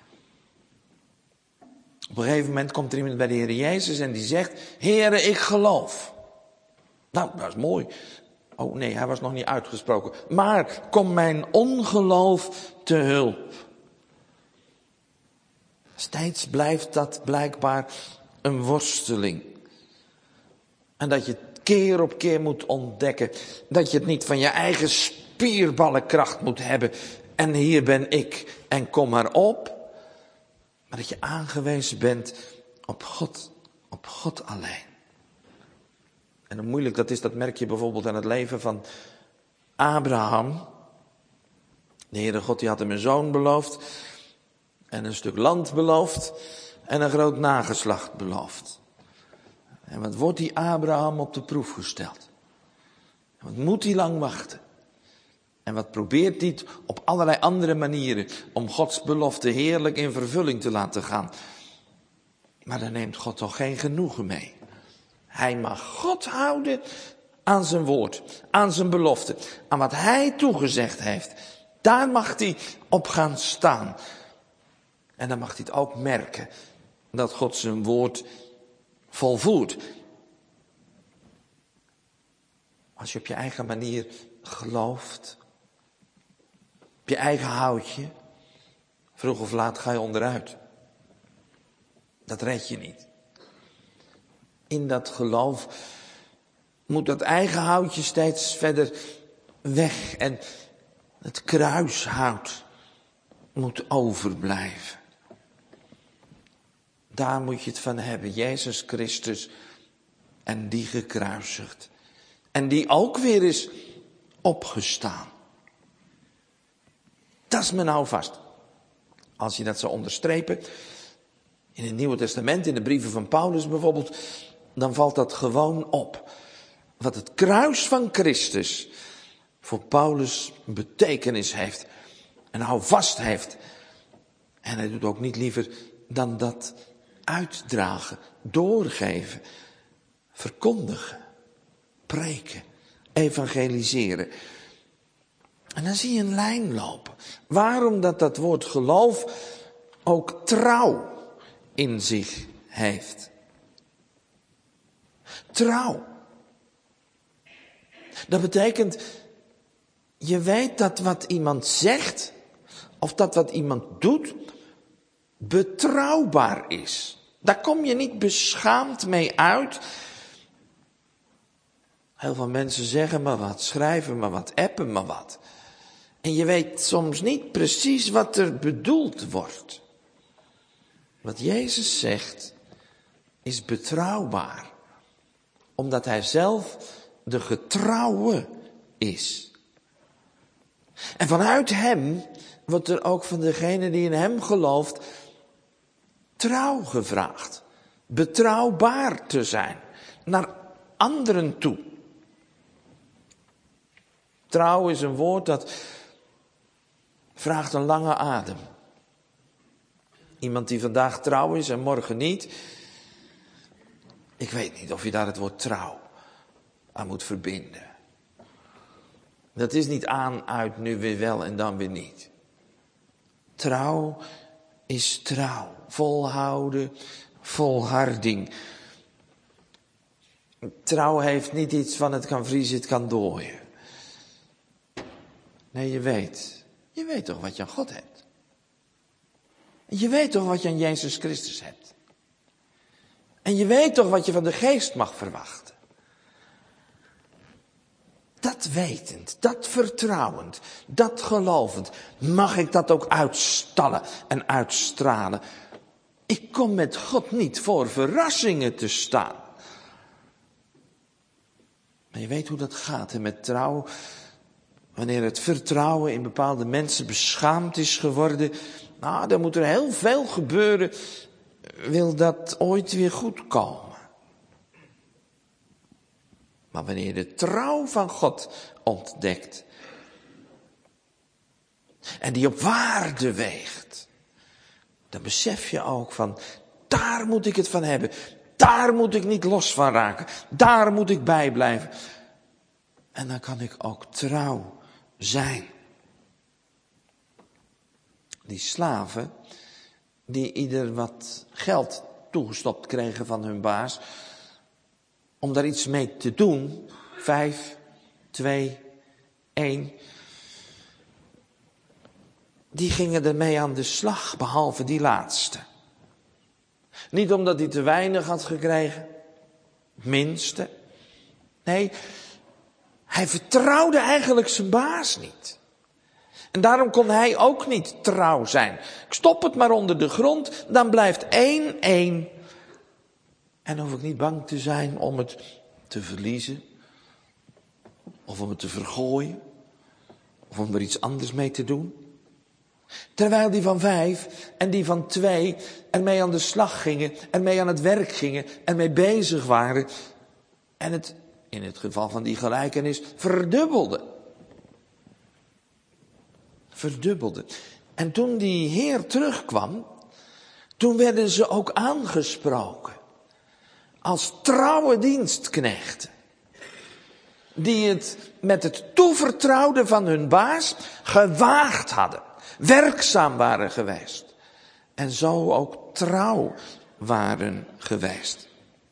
Op een gegeven moment komt er iemand bij de Heer Jezus en die zegt, Heere, ik geloof. Nou, dat is mooi. Oh nee, hij was nog niet uitgesproken. Maar kom mijn ongeloof te hulp. Steeds blijft dat blijkbaar een worsteling. En dat je het keer op keer moet ontdekken. Dat je het niet van je eigen spierballenkracht moet hebben. En hier ben ik en kom maar op. Maar dat je aangewezen bent op God, op God alleen. En hoe moeilijk dat is, dat merk je bijvoorbeeld aan het leven van Abraham. De Heere God die had hem een zoon beloofd. En een stuk land beloofd. En een groot nageslacht beloofd. En wat wordt die Abraham op de proef gesteld? En wat moet hij lang wachten? En wat probeert hij op allerlei andere manieren om Gods belofte heerlijk in vervulling te laten gaan? Maar daar neemt God toch geen genoegen mee. Hij mag God houden aan zijn woord, aan zijn belofte, aan wat hij toegezegd heeft. Daar mag hij op gaan staan. En dan mag hij het ook merken dat God zijn woord volvoert. Als je op je eigen manier gelooft, op je eigen houtje, vroeg of laat ga je onderuit. Dat red je niet. In dat geloof moet dat eigen houtje steeds verder weg en het kruishout moet overblijven. Daar moet je het van hebben, Jezus Christus en die gekruisigd. En die ook weer is opgestaan. Dat is me nou vast. Als je dat zou onderstrepen, in het Nieuwe Testament, in de brieven van Paulus bijvoorbeeld, dan valt dat gewoon op. Wat het kruis van Christus voor Paulus betekenis heeft. En hou vast heeft. En hij doet ook niet liever dan dat uitdragen, doorgeven, verkondigen, preken, evangeliseren. En dan zie je een lijn lopen. Waarom dat dat woord geloof ook trouw in zich heeft. Trouw. Dat betekent, je weet dat wat iemand zegt, of dat wat iemand doet, betrouwbaar is. Daar kom je niet beschaamd mee uit. Heel veel mensen zeggen maar wat, schrijven maar wat, appen maar wat. En je weet soms niet precies wat er bedoeld wordt. Wat Jezus zegt is betrouwbaar. Omdat hij zelf de getrouwe is. En vanuit hem wordt er ook van degene die in hem gelooft trouw gevraagd. Betrouwbaar te zijn. Naar anderen toe. Trouw is een woord dat vraagt een lange adem. Iemand die vandaag trouw is en morgen niet. Ik weet niet of je daar het woord trouw aan moet verbinden. Dat is niet aan, uit, nu weer wel en dan weer niet. Trouw is trouw. Volhouden, volharding. Trouw heeft niet iets van het kan vriezen, het kan dooien. Nee, je weet. Je weet toch wat je aan God hebt. Je weet toch wat je aan Jezus Christus hebt. En je weet toch wat je van de Geest mag verwachten. Dat wetend, dat vertrouwend, dat gelovend, mag ik dat ook uitstallen en uitstralen. Ik kom met God niet voor verrassingen te staan. Maar je weet hoe dat gaat, hè, met trouw. Wanneer het vertrouwen in bepaalde mensen beschaamd is geworden, Nou, dan moet er heel veel gebeuren, wil dat ooit weer goed komen. Maar wanneer je de trouw van God ontdekt en die op waarde weegt, dan besef je ook van, daar moet ik het van hebben. Daar moet ik niet los van raken. Daar moet ik bij blijven. En dan kan ik ook trouw zijn. Die slaven, die ieder wat geld toegestopt kregen van hun baas, om daar iets mee te doen, vijf, twee, één, die gingen ermee aan de slag, behalve die laatste. Niet omdat hij te weinig had gekregen, het minste. Nee, hij vertrouwde eigenlijk zijn baas niet. En daarom kon hij ook niet trouw zijn. Ik stop het maar onder de grond, dan blijft één één. En dan hoef ik niet bang te zijn om het te verliezen. Of om het te vergooien. Of om er iets anders mee te doen. Terwijl die van vijf en die van twee ermee aan de slag gingen, ermee aan het werk gingen, ermee bezig waren. En het, in het geval van die gelijkenis, verdubbelde. Verdubbelde. En toen die Heer terugkwam, toen werden ze ook aangesproken. Als trouwe dienstknechten. Die het met het toevertrouwde van hun baas gewaagd hadden. Werkzaam waren geweest. En zo ook trouw waren geweest.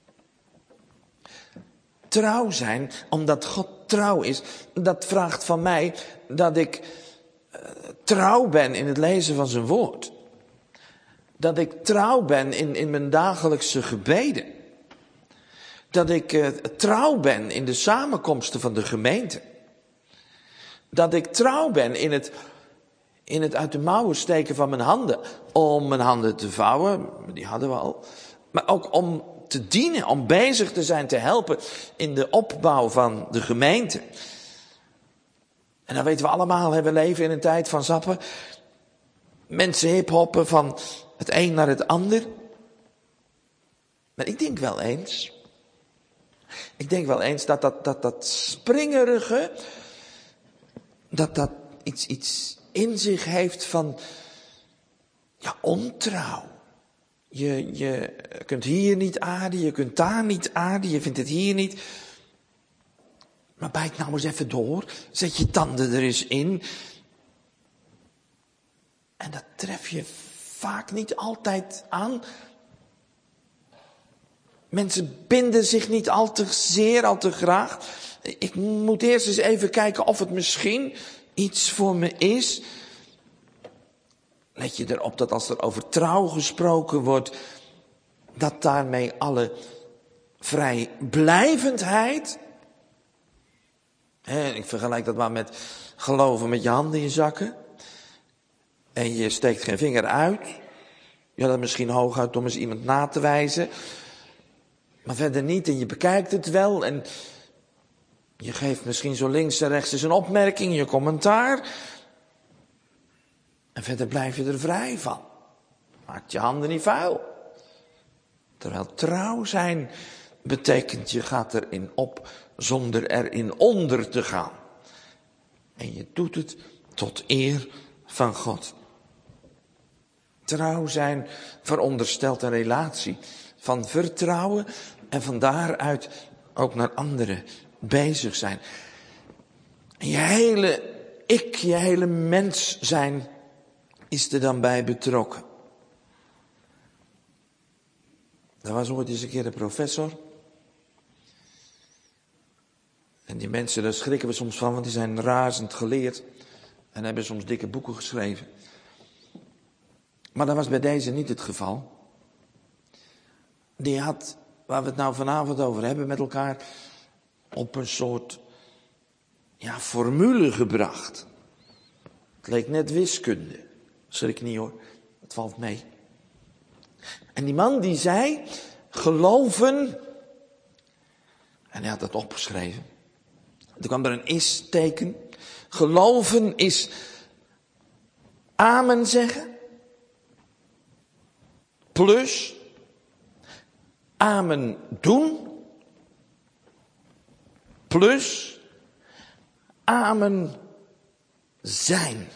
Trouw zijn, omdat God trouw is, dat vraagt van mij dat ik uh, trouw ben in het lezen van zijn woord. Dat ik trouw ben in, in mijn dagelijkse gebeden. Dat ik uh, trouw ben in de samenkomsten van de gemeente. Dat ik trouw ben in het, in het uit de mouwen steken van mijn handen. Om mijn handen te vouwen, die hadden we al. Maar ook om te dienen, om bezig te zijn, te helpen in de opbouw van de gemeente. En dan weten we allemaal, hè, we leven in een tijd van zappen. Mensen hiphoppen van het een naar het ander. Maar ik denk wel eens... Ik denk wel eens dat dat, dat, dat springerige, dat dat iets, iets in zich heeft van, ja, ontrouw. Je, je kunt hier niet aarden, je kunt daar niet aarden, je vindt het hier niet. Maar bijt nou eens even door, zet je tanden er eens in. En dat tref je vaak niet altijd aan. Mensen binden zich niet al te zeer, al te graag. Ik moet eerst eens even kijken of het misschien iets voor me is. Let je erop dat als er over trouw gesproken wordt, dat daarmee alle vrijblijvendheid, hè, ik vergelijk dat maar met geloven met je handen in je zakken. En je steekt geen vinger uit. Ja, dat misschien hooguit om eens iemand na te wijzen. Maar verder niet, en je bekijkt het wel en je geeft misschien zo links en rechts eens een opmerking, je commentaar. En verder blijf je er vrij van. Maakt je handen niet vuil. Terwijl trouw zijn betekent je gaat erin op zonder erin onder te gaan. En je doet het tot eer van God. Trouw zijn veronderstelt een relatie van vertrouwen en van daaruit ook naar anderen bezig zijn. En je hele ik, je hele mens zijn is er dan bij betrokken. Er was ooit eens een keer een professor. En die mensen, daar schrikken we soms van, want die zijn razend geleerd. En hebben soms dikke boeken geschreven. Maar dat was bij deze niet het geval. Die had, waar we het nou vanavond over hebben met elkaar, op een soort, ja, formule gebracht. Het leek net wiskunde. Schrik niet hoor, het valt mee. En die man die zei, geloven, en hij had dat opgeschreven. Toen kwam er een is-teken. Geloven is amen zeggen plus amen doen plus amen zijn.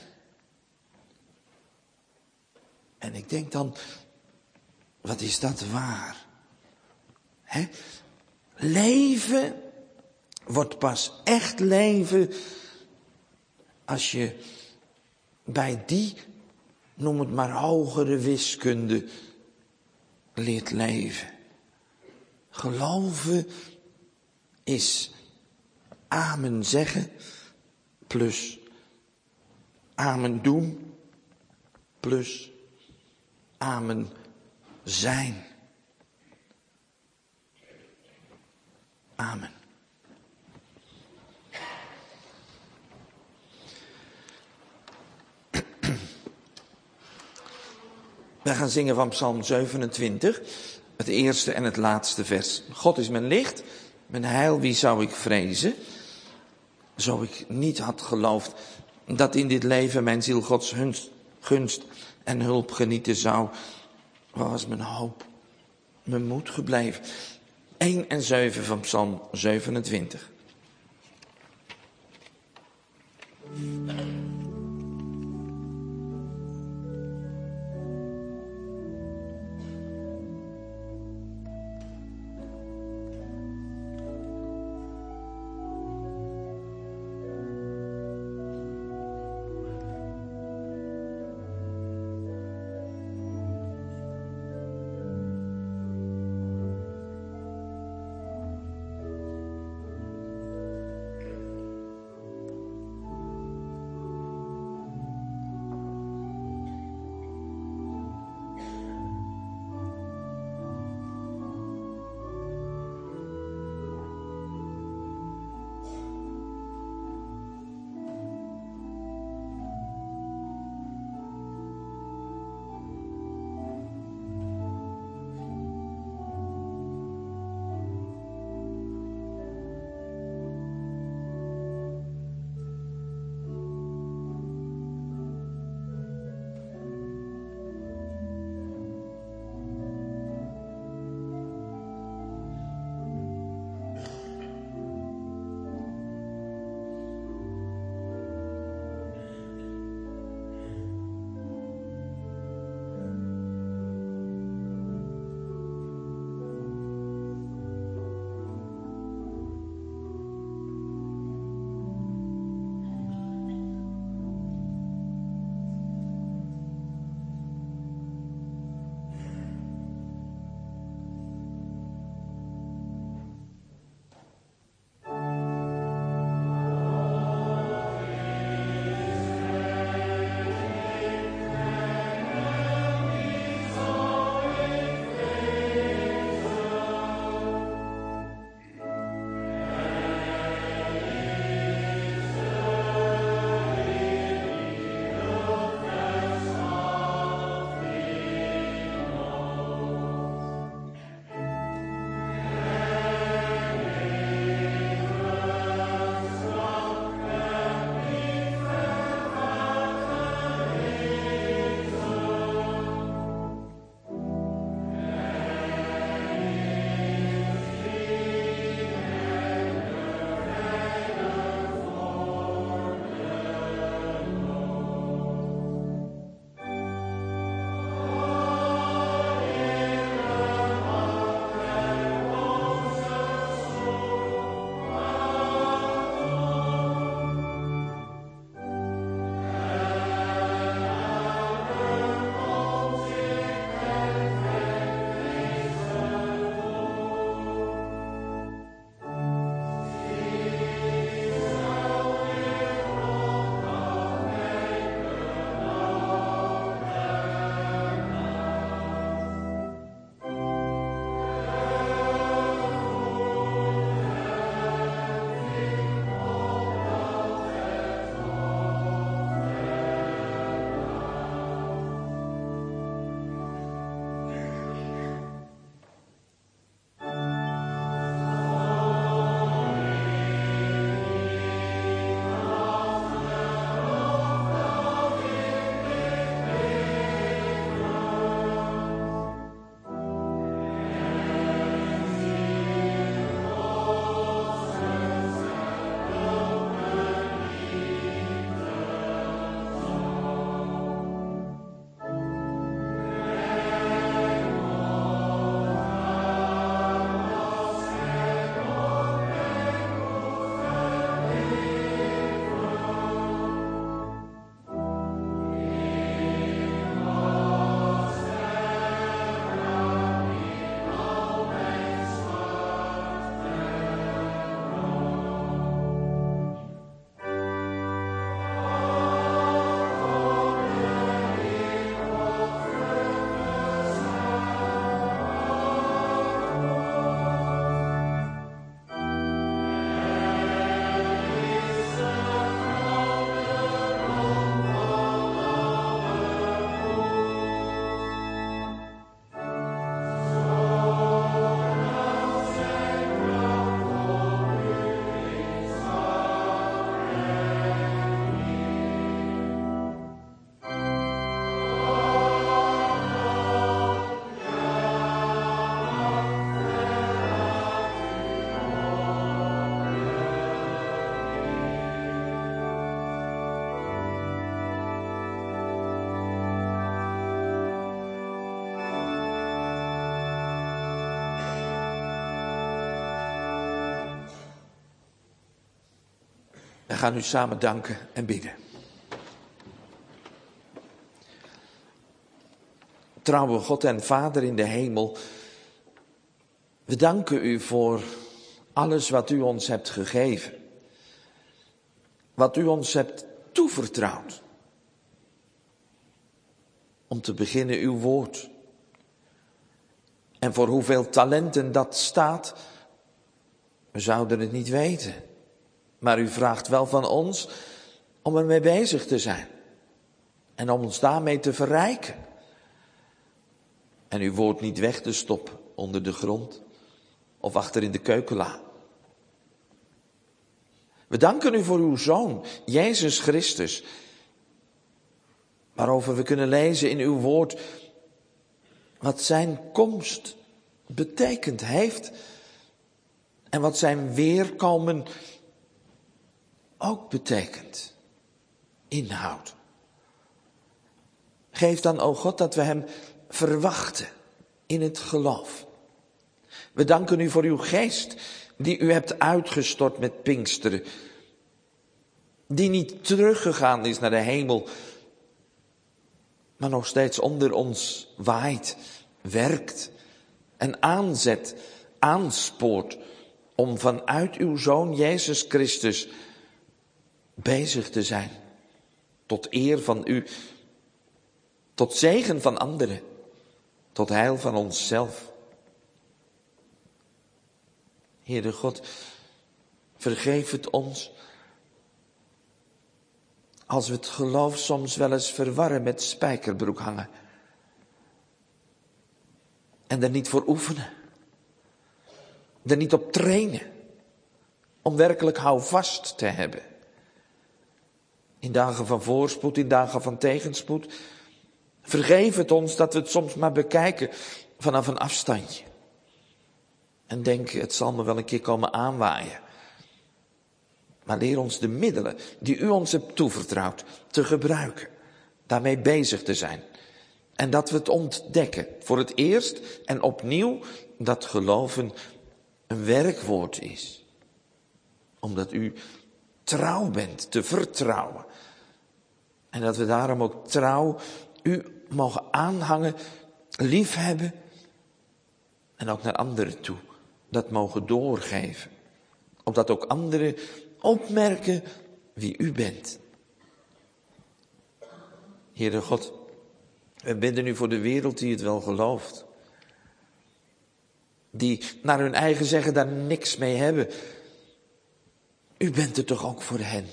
En ik denk dan, wat is dat waar? Hè? Leven wordt pas echt leven als je bij die, noem het maar hogere wiskunde, leert leven. Geloven is amen zeggen plus amen doen plus amen zijn. Amen. Wij gaan zingen van Psalm zevenentwintig, het eerste en het laatste vers. God is mijn licht, mijn heil, wie zou ik vrezen? Zo ik niet had geloofd dat in dit leven mijn ziel Gods gunst en hulp genieten zou, waar was mijn hoop, mijn moed gebleven? één en zeven van Psalm zevenentwintig. We gaan u samen danken en bidden. Trouwe God en Vader in de hemel, we danken u voor alles wat u ons hebt gegeven. Wat u ons hebt toevertrouwd. Om te beginnen uw woord. En voor hoeveel talenten dat staat, we zouden het niet weten. Maar u vraagt wel van ons om ermee bezig te zijn. En om ons daarmee te verrijken. En uw woord niet weg te stoppen onder de grond of achter in de keukenla. We danken u voor uw Zoon, Jezus Christus. Waarover we kunnen lezen in uw woord wat zijn komst betekend heeft. En wat zijn weerkomen ook betekent. Inhoud. Geef dan, o God, dat we hem verwachten in het geloof. We danken u voor uw geest die u hebt uitgestort met Pinksteren. Die niet teruggegaan is naar de hemel, maar nog steeds onder ons waait, werkt en aanzet, aanspoort om vanuit uw Zoon Jezus Christus bezig te zijn. Tot eer van u, tot zegen van anderen, tot heil van onszelf. Heere God, vergeef het ons als we het geloof soms wel eens verwarren met spijkerbroek hangen. En er niet voor oefenen. Er niet op trainen. Om werkelijk houvast te hebben. In dagen van voorspoed, in dagen van tegenspoed. Vergeef het ons dat we het soms maar bekijken vanaf een afstandje. En denken, het zal me wel een keer komen aanwaaien. Maar leer ons de middelen die u ons hebt toevertrouwd te gebruiken. Daarmee bezig te zijn. En dat we het ontdekken. Voor het eerst en opnieuw dat geloven een werkwoord is. Omdat u trouw bent te vertrouwen. En dat we daarom ook trouw u mogen aanhangen, liefhebben. En ook naar anderen toe dat mogen doorgeven. Opdat ook anderen opmerken wie u bent. Heere God, we bidden u voor de wereld die het wel gelooft. Die naar hun eigen zeggen daar niks mee hebben. U bent er toch ook voor hen.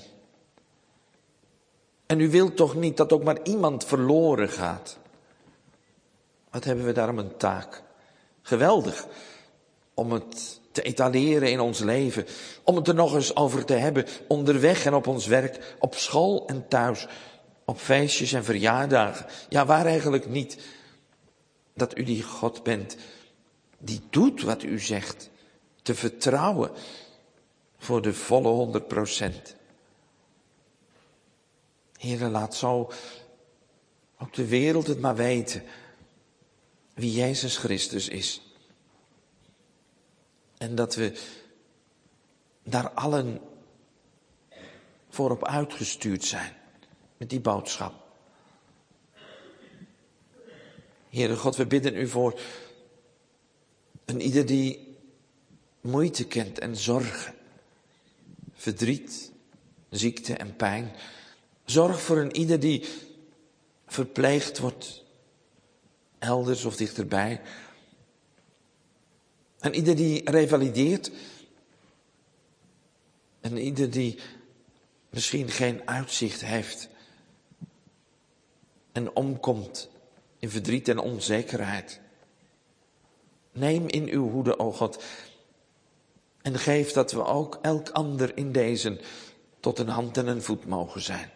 En u wilt toch niet dat ook maar iemand verloren gaat. Wat hebben we daarom een taak. Geweldig om het te etaleren in ons leven. Om het er nog eens over te hebben. Onderweg en op ons werk. Op school en thuis. Op feestjes en verjaardagen. Ja, waar eigenlijk niet. Dat u die God bent. Die doet wat u zegt. Te vertrouwen. Voor de volle honderd procent. Heere, laat zo ook de wereld het maar weten. Wie Jezus Christus is. En dat we daar allen voor op uitgestuurd zijn. Met die boodschap. Heere God, we bidden u voor een ieder die moeite kent en zorgen. Verdriet, ziekte en pijn. Zorg voor een ieder die verpleegd wordt. Elders of dichterbij. En ieder die revalideert. En ieder die misschien geen uitzicht heeft. En omkomt in verdriet en onzekerheid. Neem in uw hoede, o God. En geef dat we ook elk ander in deze tot een hand en een voet mogen zijn.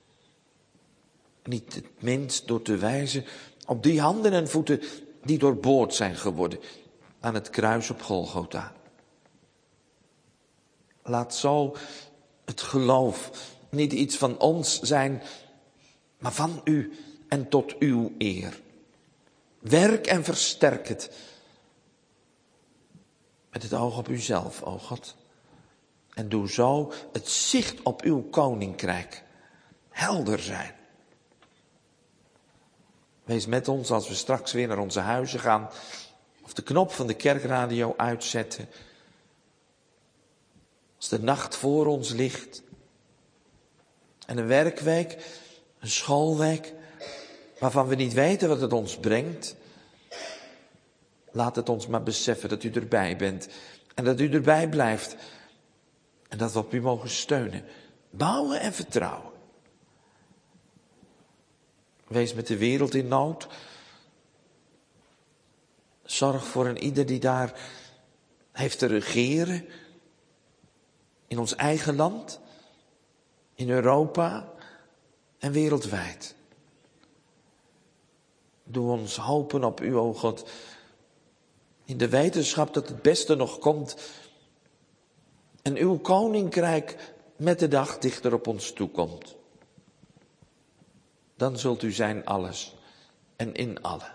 Niet het minst door te wijzen op die handen en voeten die doorboord zijn geworden aan het kruis op Golgotha. Laat zo het geloof niet iets van ons zijn, maar van u en tot uw eer. Werk en versterk het met het oog op uzelf, o God. En doe zo het zicht op uw koninkrijk helder zijn. Wees met ons als we straks weer naar onze huizen gaan. Of de knop van de kerkradio uitzetten. Als de nacht voor ons ligt. En een werkweek, een schoolweek, waarvan we niet weten wat het ons brengt. Laat het ons maar beseffen dat u erbij bent. En dat u erbij blijft. En dat we op u mogen steunen. Bouwen en vertrouwen. Wees met de wereld in nood. Zorg voor een ieder die daar heeft te regeren. In ons eigen land. In Europa. En wereldwijd. Doe ons hopen op u, o God. In de wetenschap dat het beste nog komt. En uw koninkrijk met de dag dichter op ons toekomt. Dan zult u zijn alles en in allen.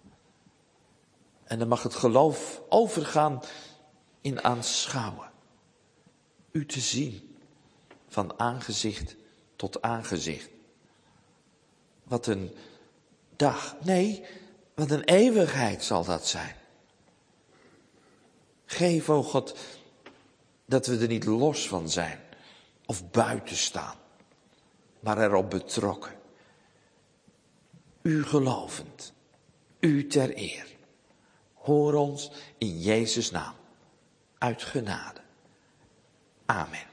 En dan mag het geloof overgaan in aanschouwen. U te zien van aangezicht tot aangezicht. Wat een dag, nee, wat een eeuwigheid zal dat zijn. Geef, o God, dat we er niet los van zijn of buiten staan, maar erop betrokken. U gelovend, u ter eer. Hoor ons in Jezus' naam, uit genade. Amen.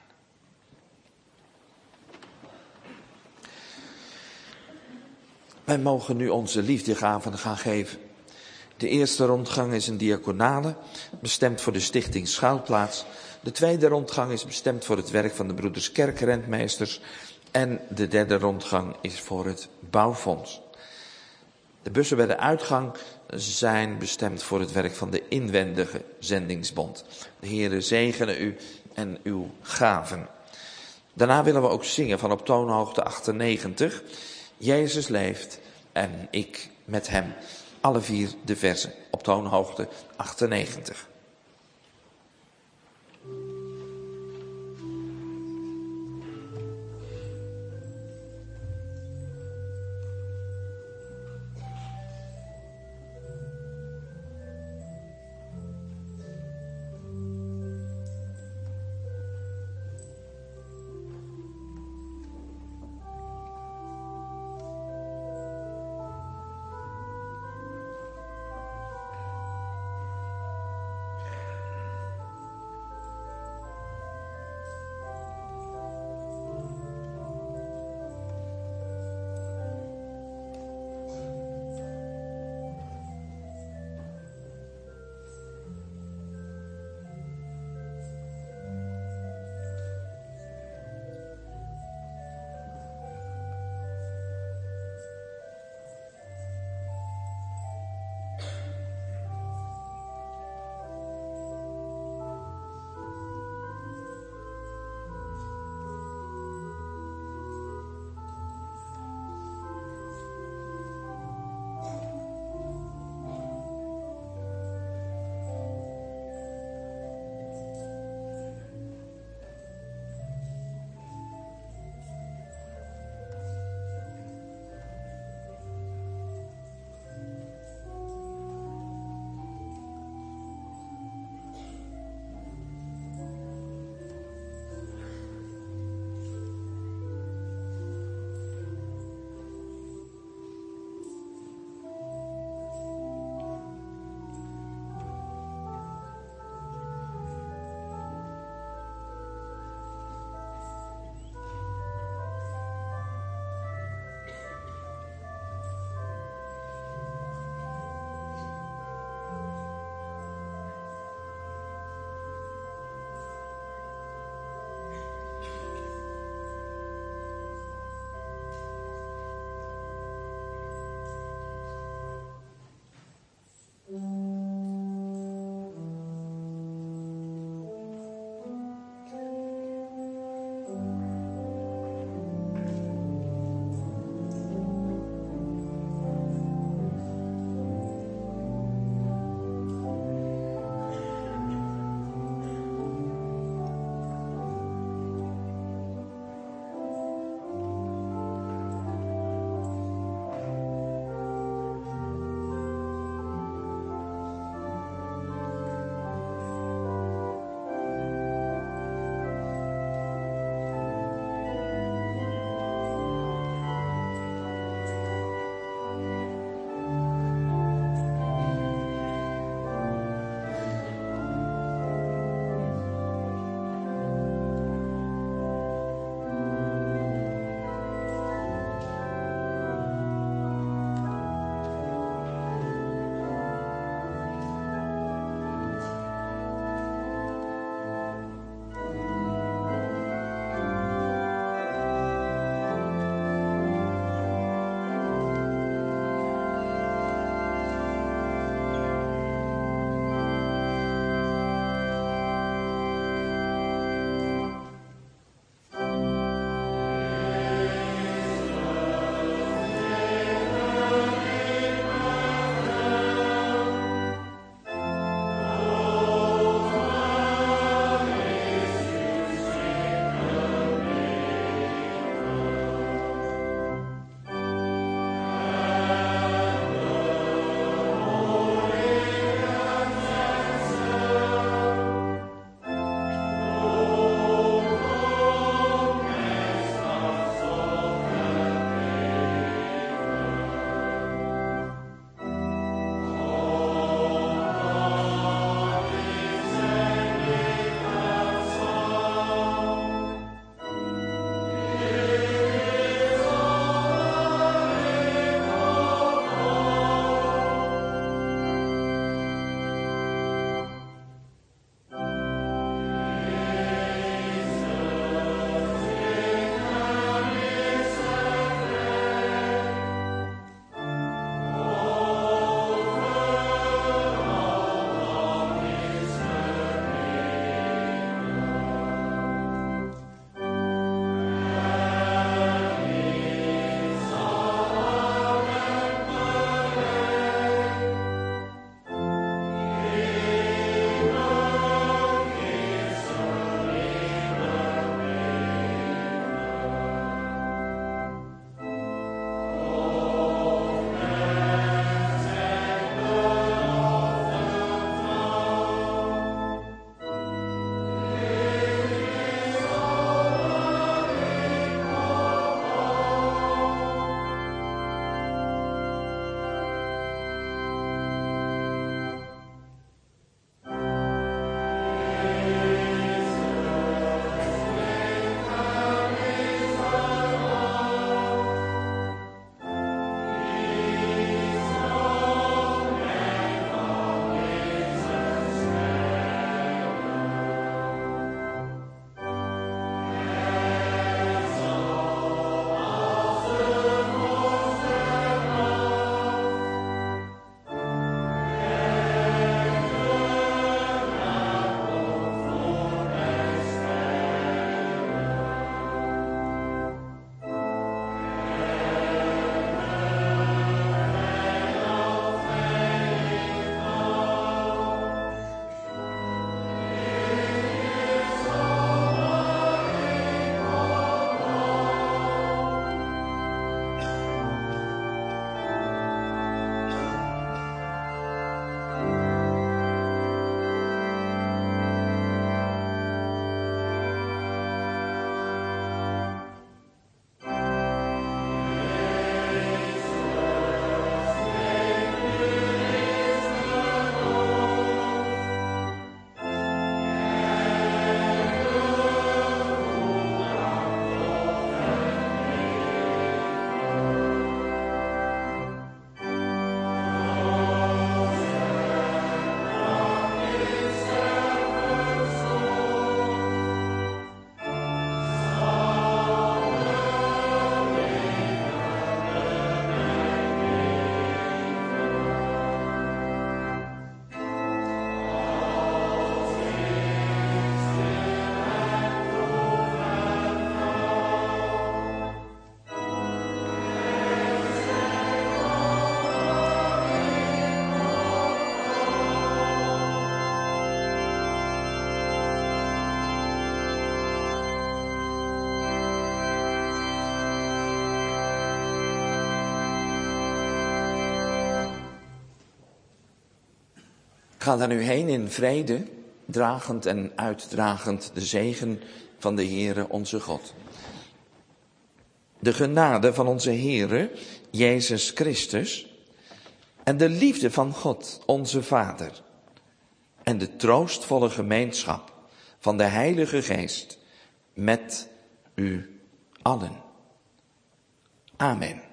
Wij mogen nu onze liefdegaven gaan geven. De eerste rondgang is een diaconale, bestemd voor de stichting Schuilplaats. De tweede rondgang is bestemd voor het werk van de broeders kerkrentmeesters. En de derde rondgang is voor het bouwfonds. De bussen bij de uitgang zijn bestemd voor het werk van de inwendige zendingsbond. De Heere zegene u en uw gaven. Daarna willen we ook zingen van op toonhoogte achtennegentig. Jezus leeft en ik met hem. Alle vier de verzen op toonhoogte achtennegentig. Ga dan nu heen in vrede, dragend en uitdragend de zegen van de Heere onze God. De genade van onze Heere, Jezus Christus, en de liefde van God, onze Vader, en de troostvolle gemeenschap van de Heilige Geest met u allen. Amen.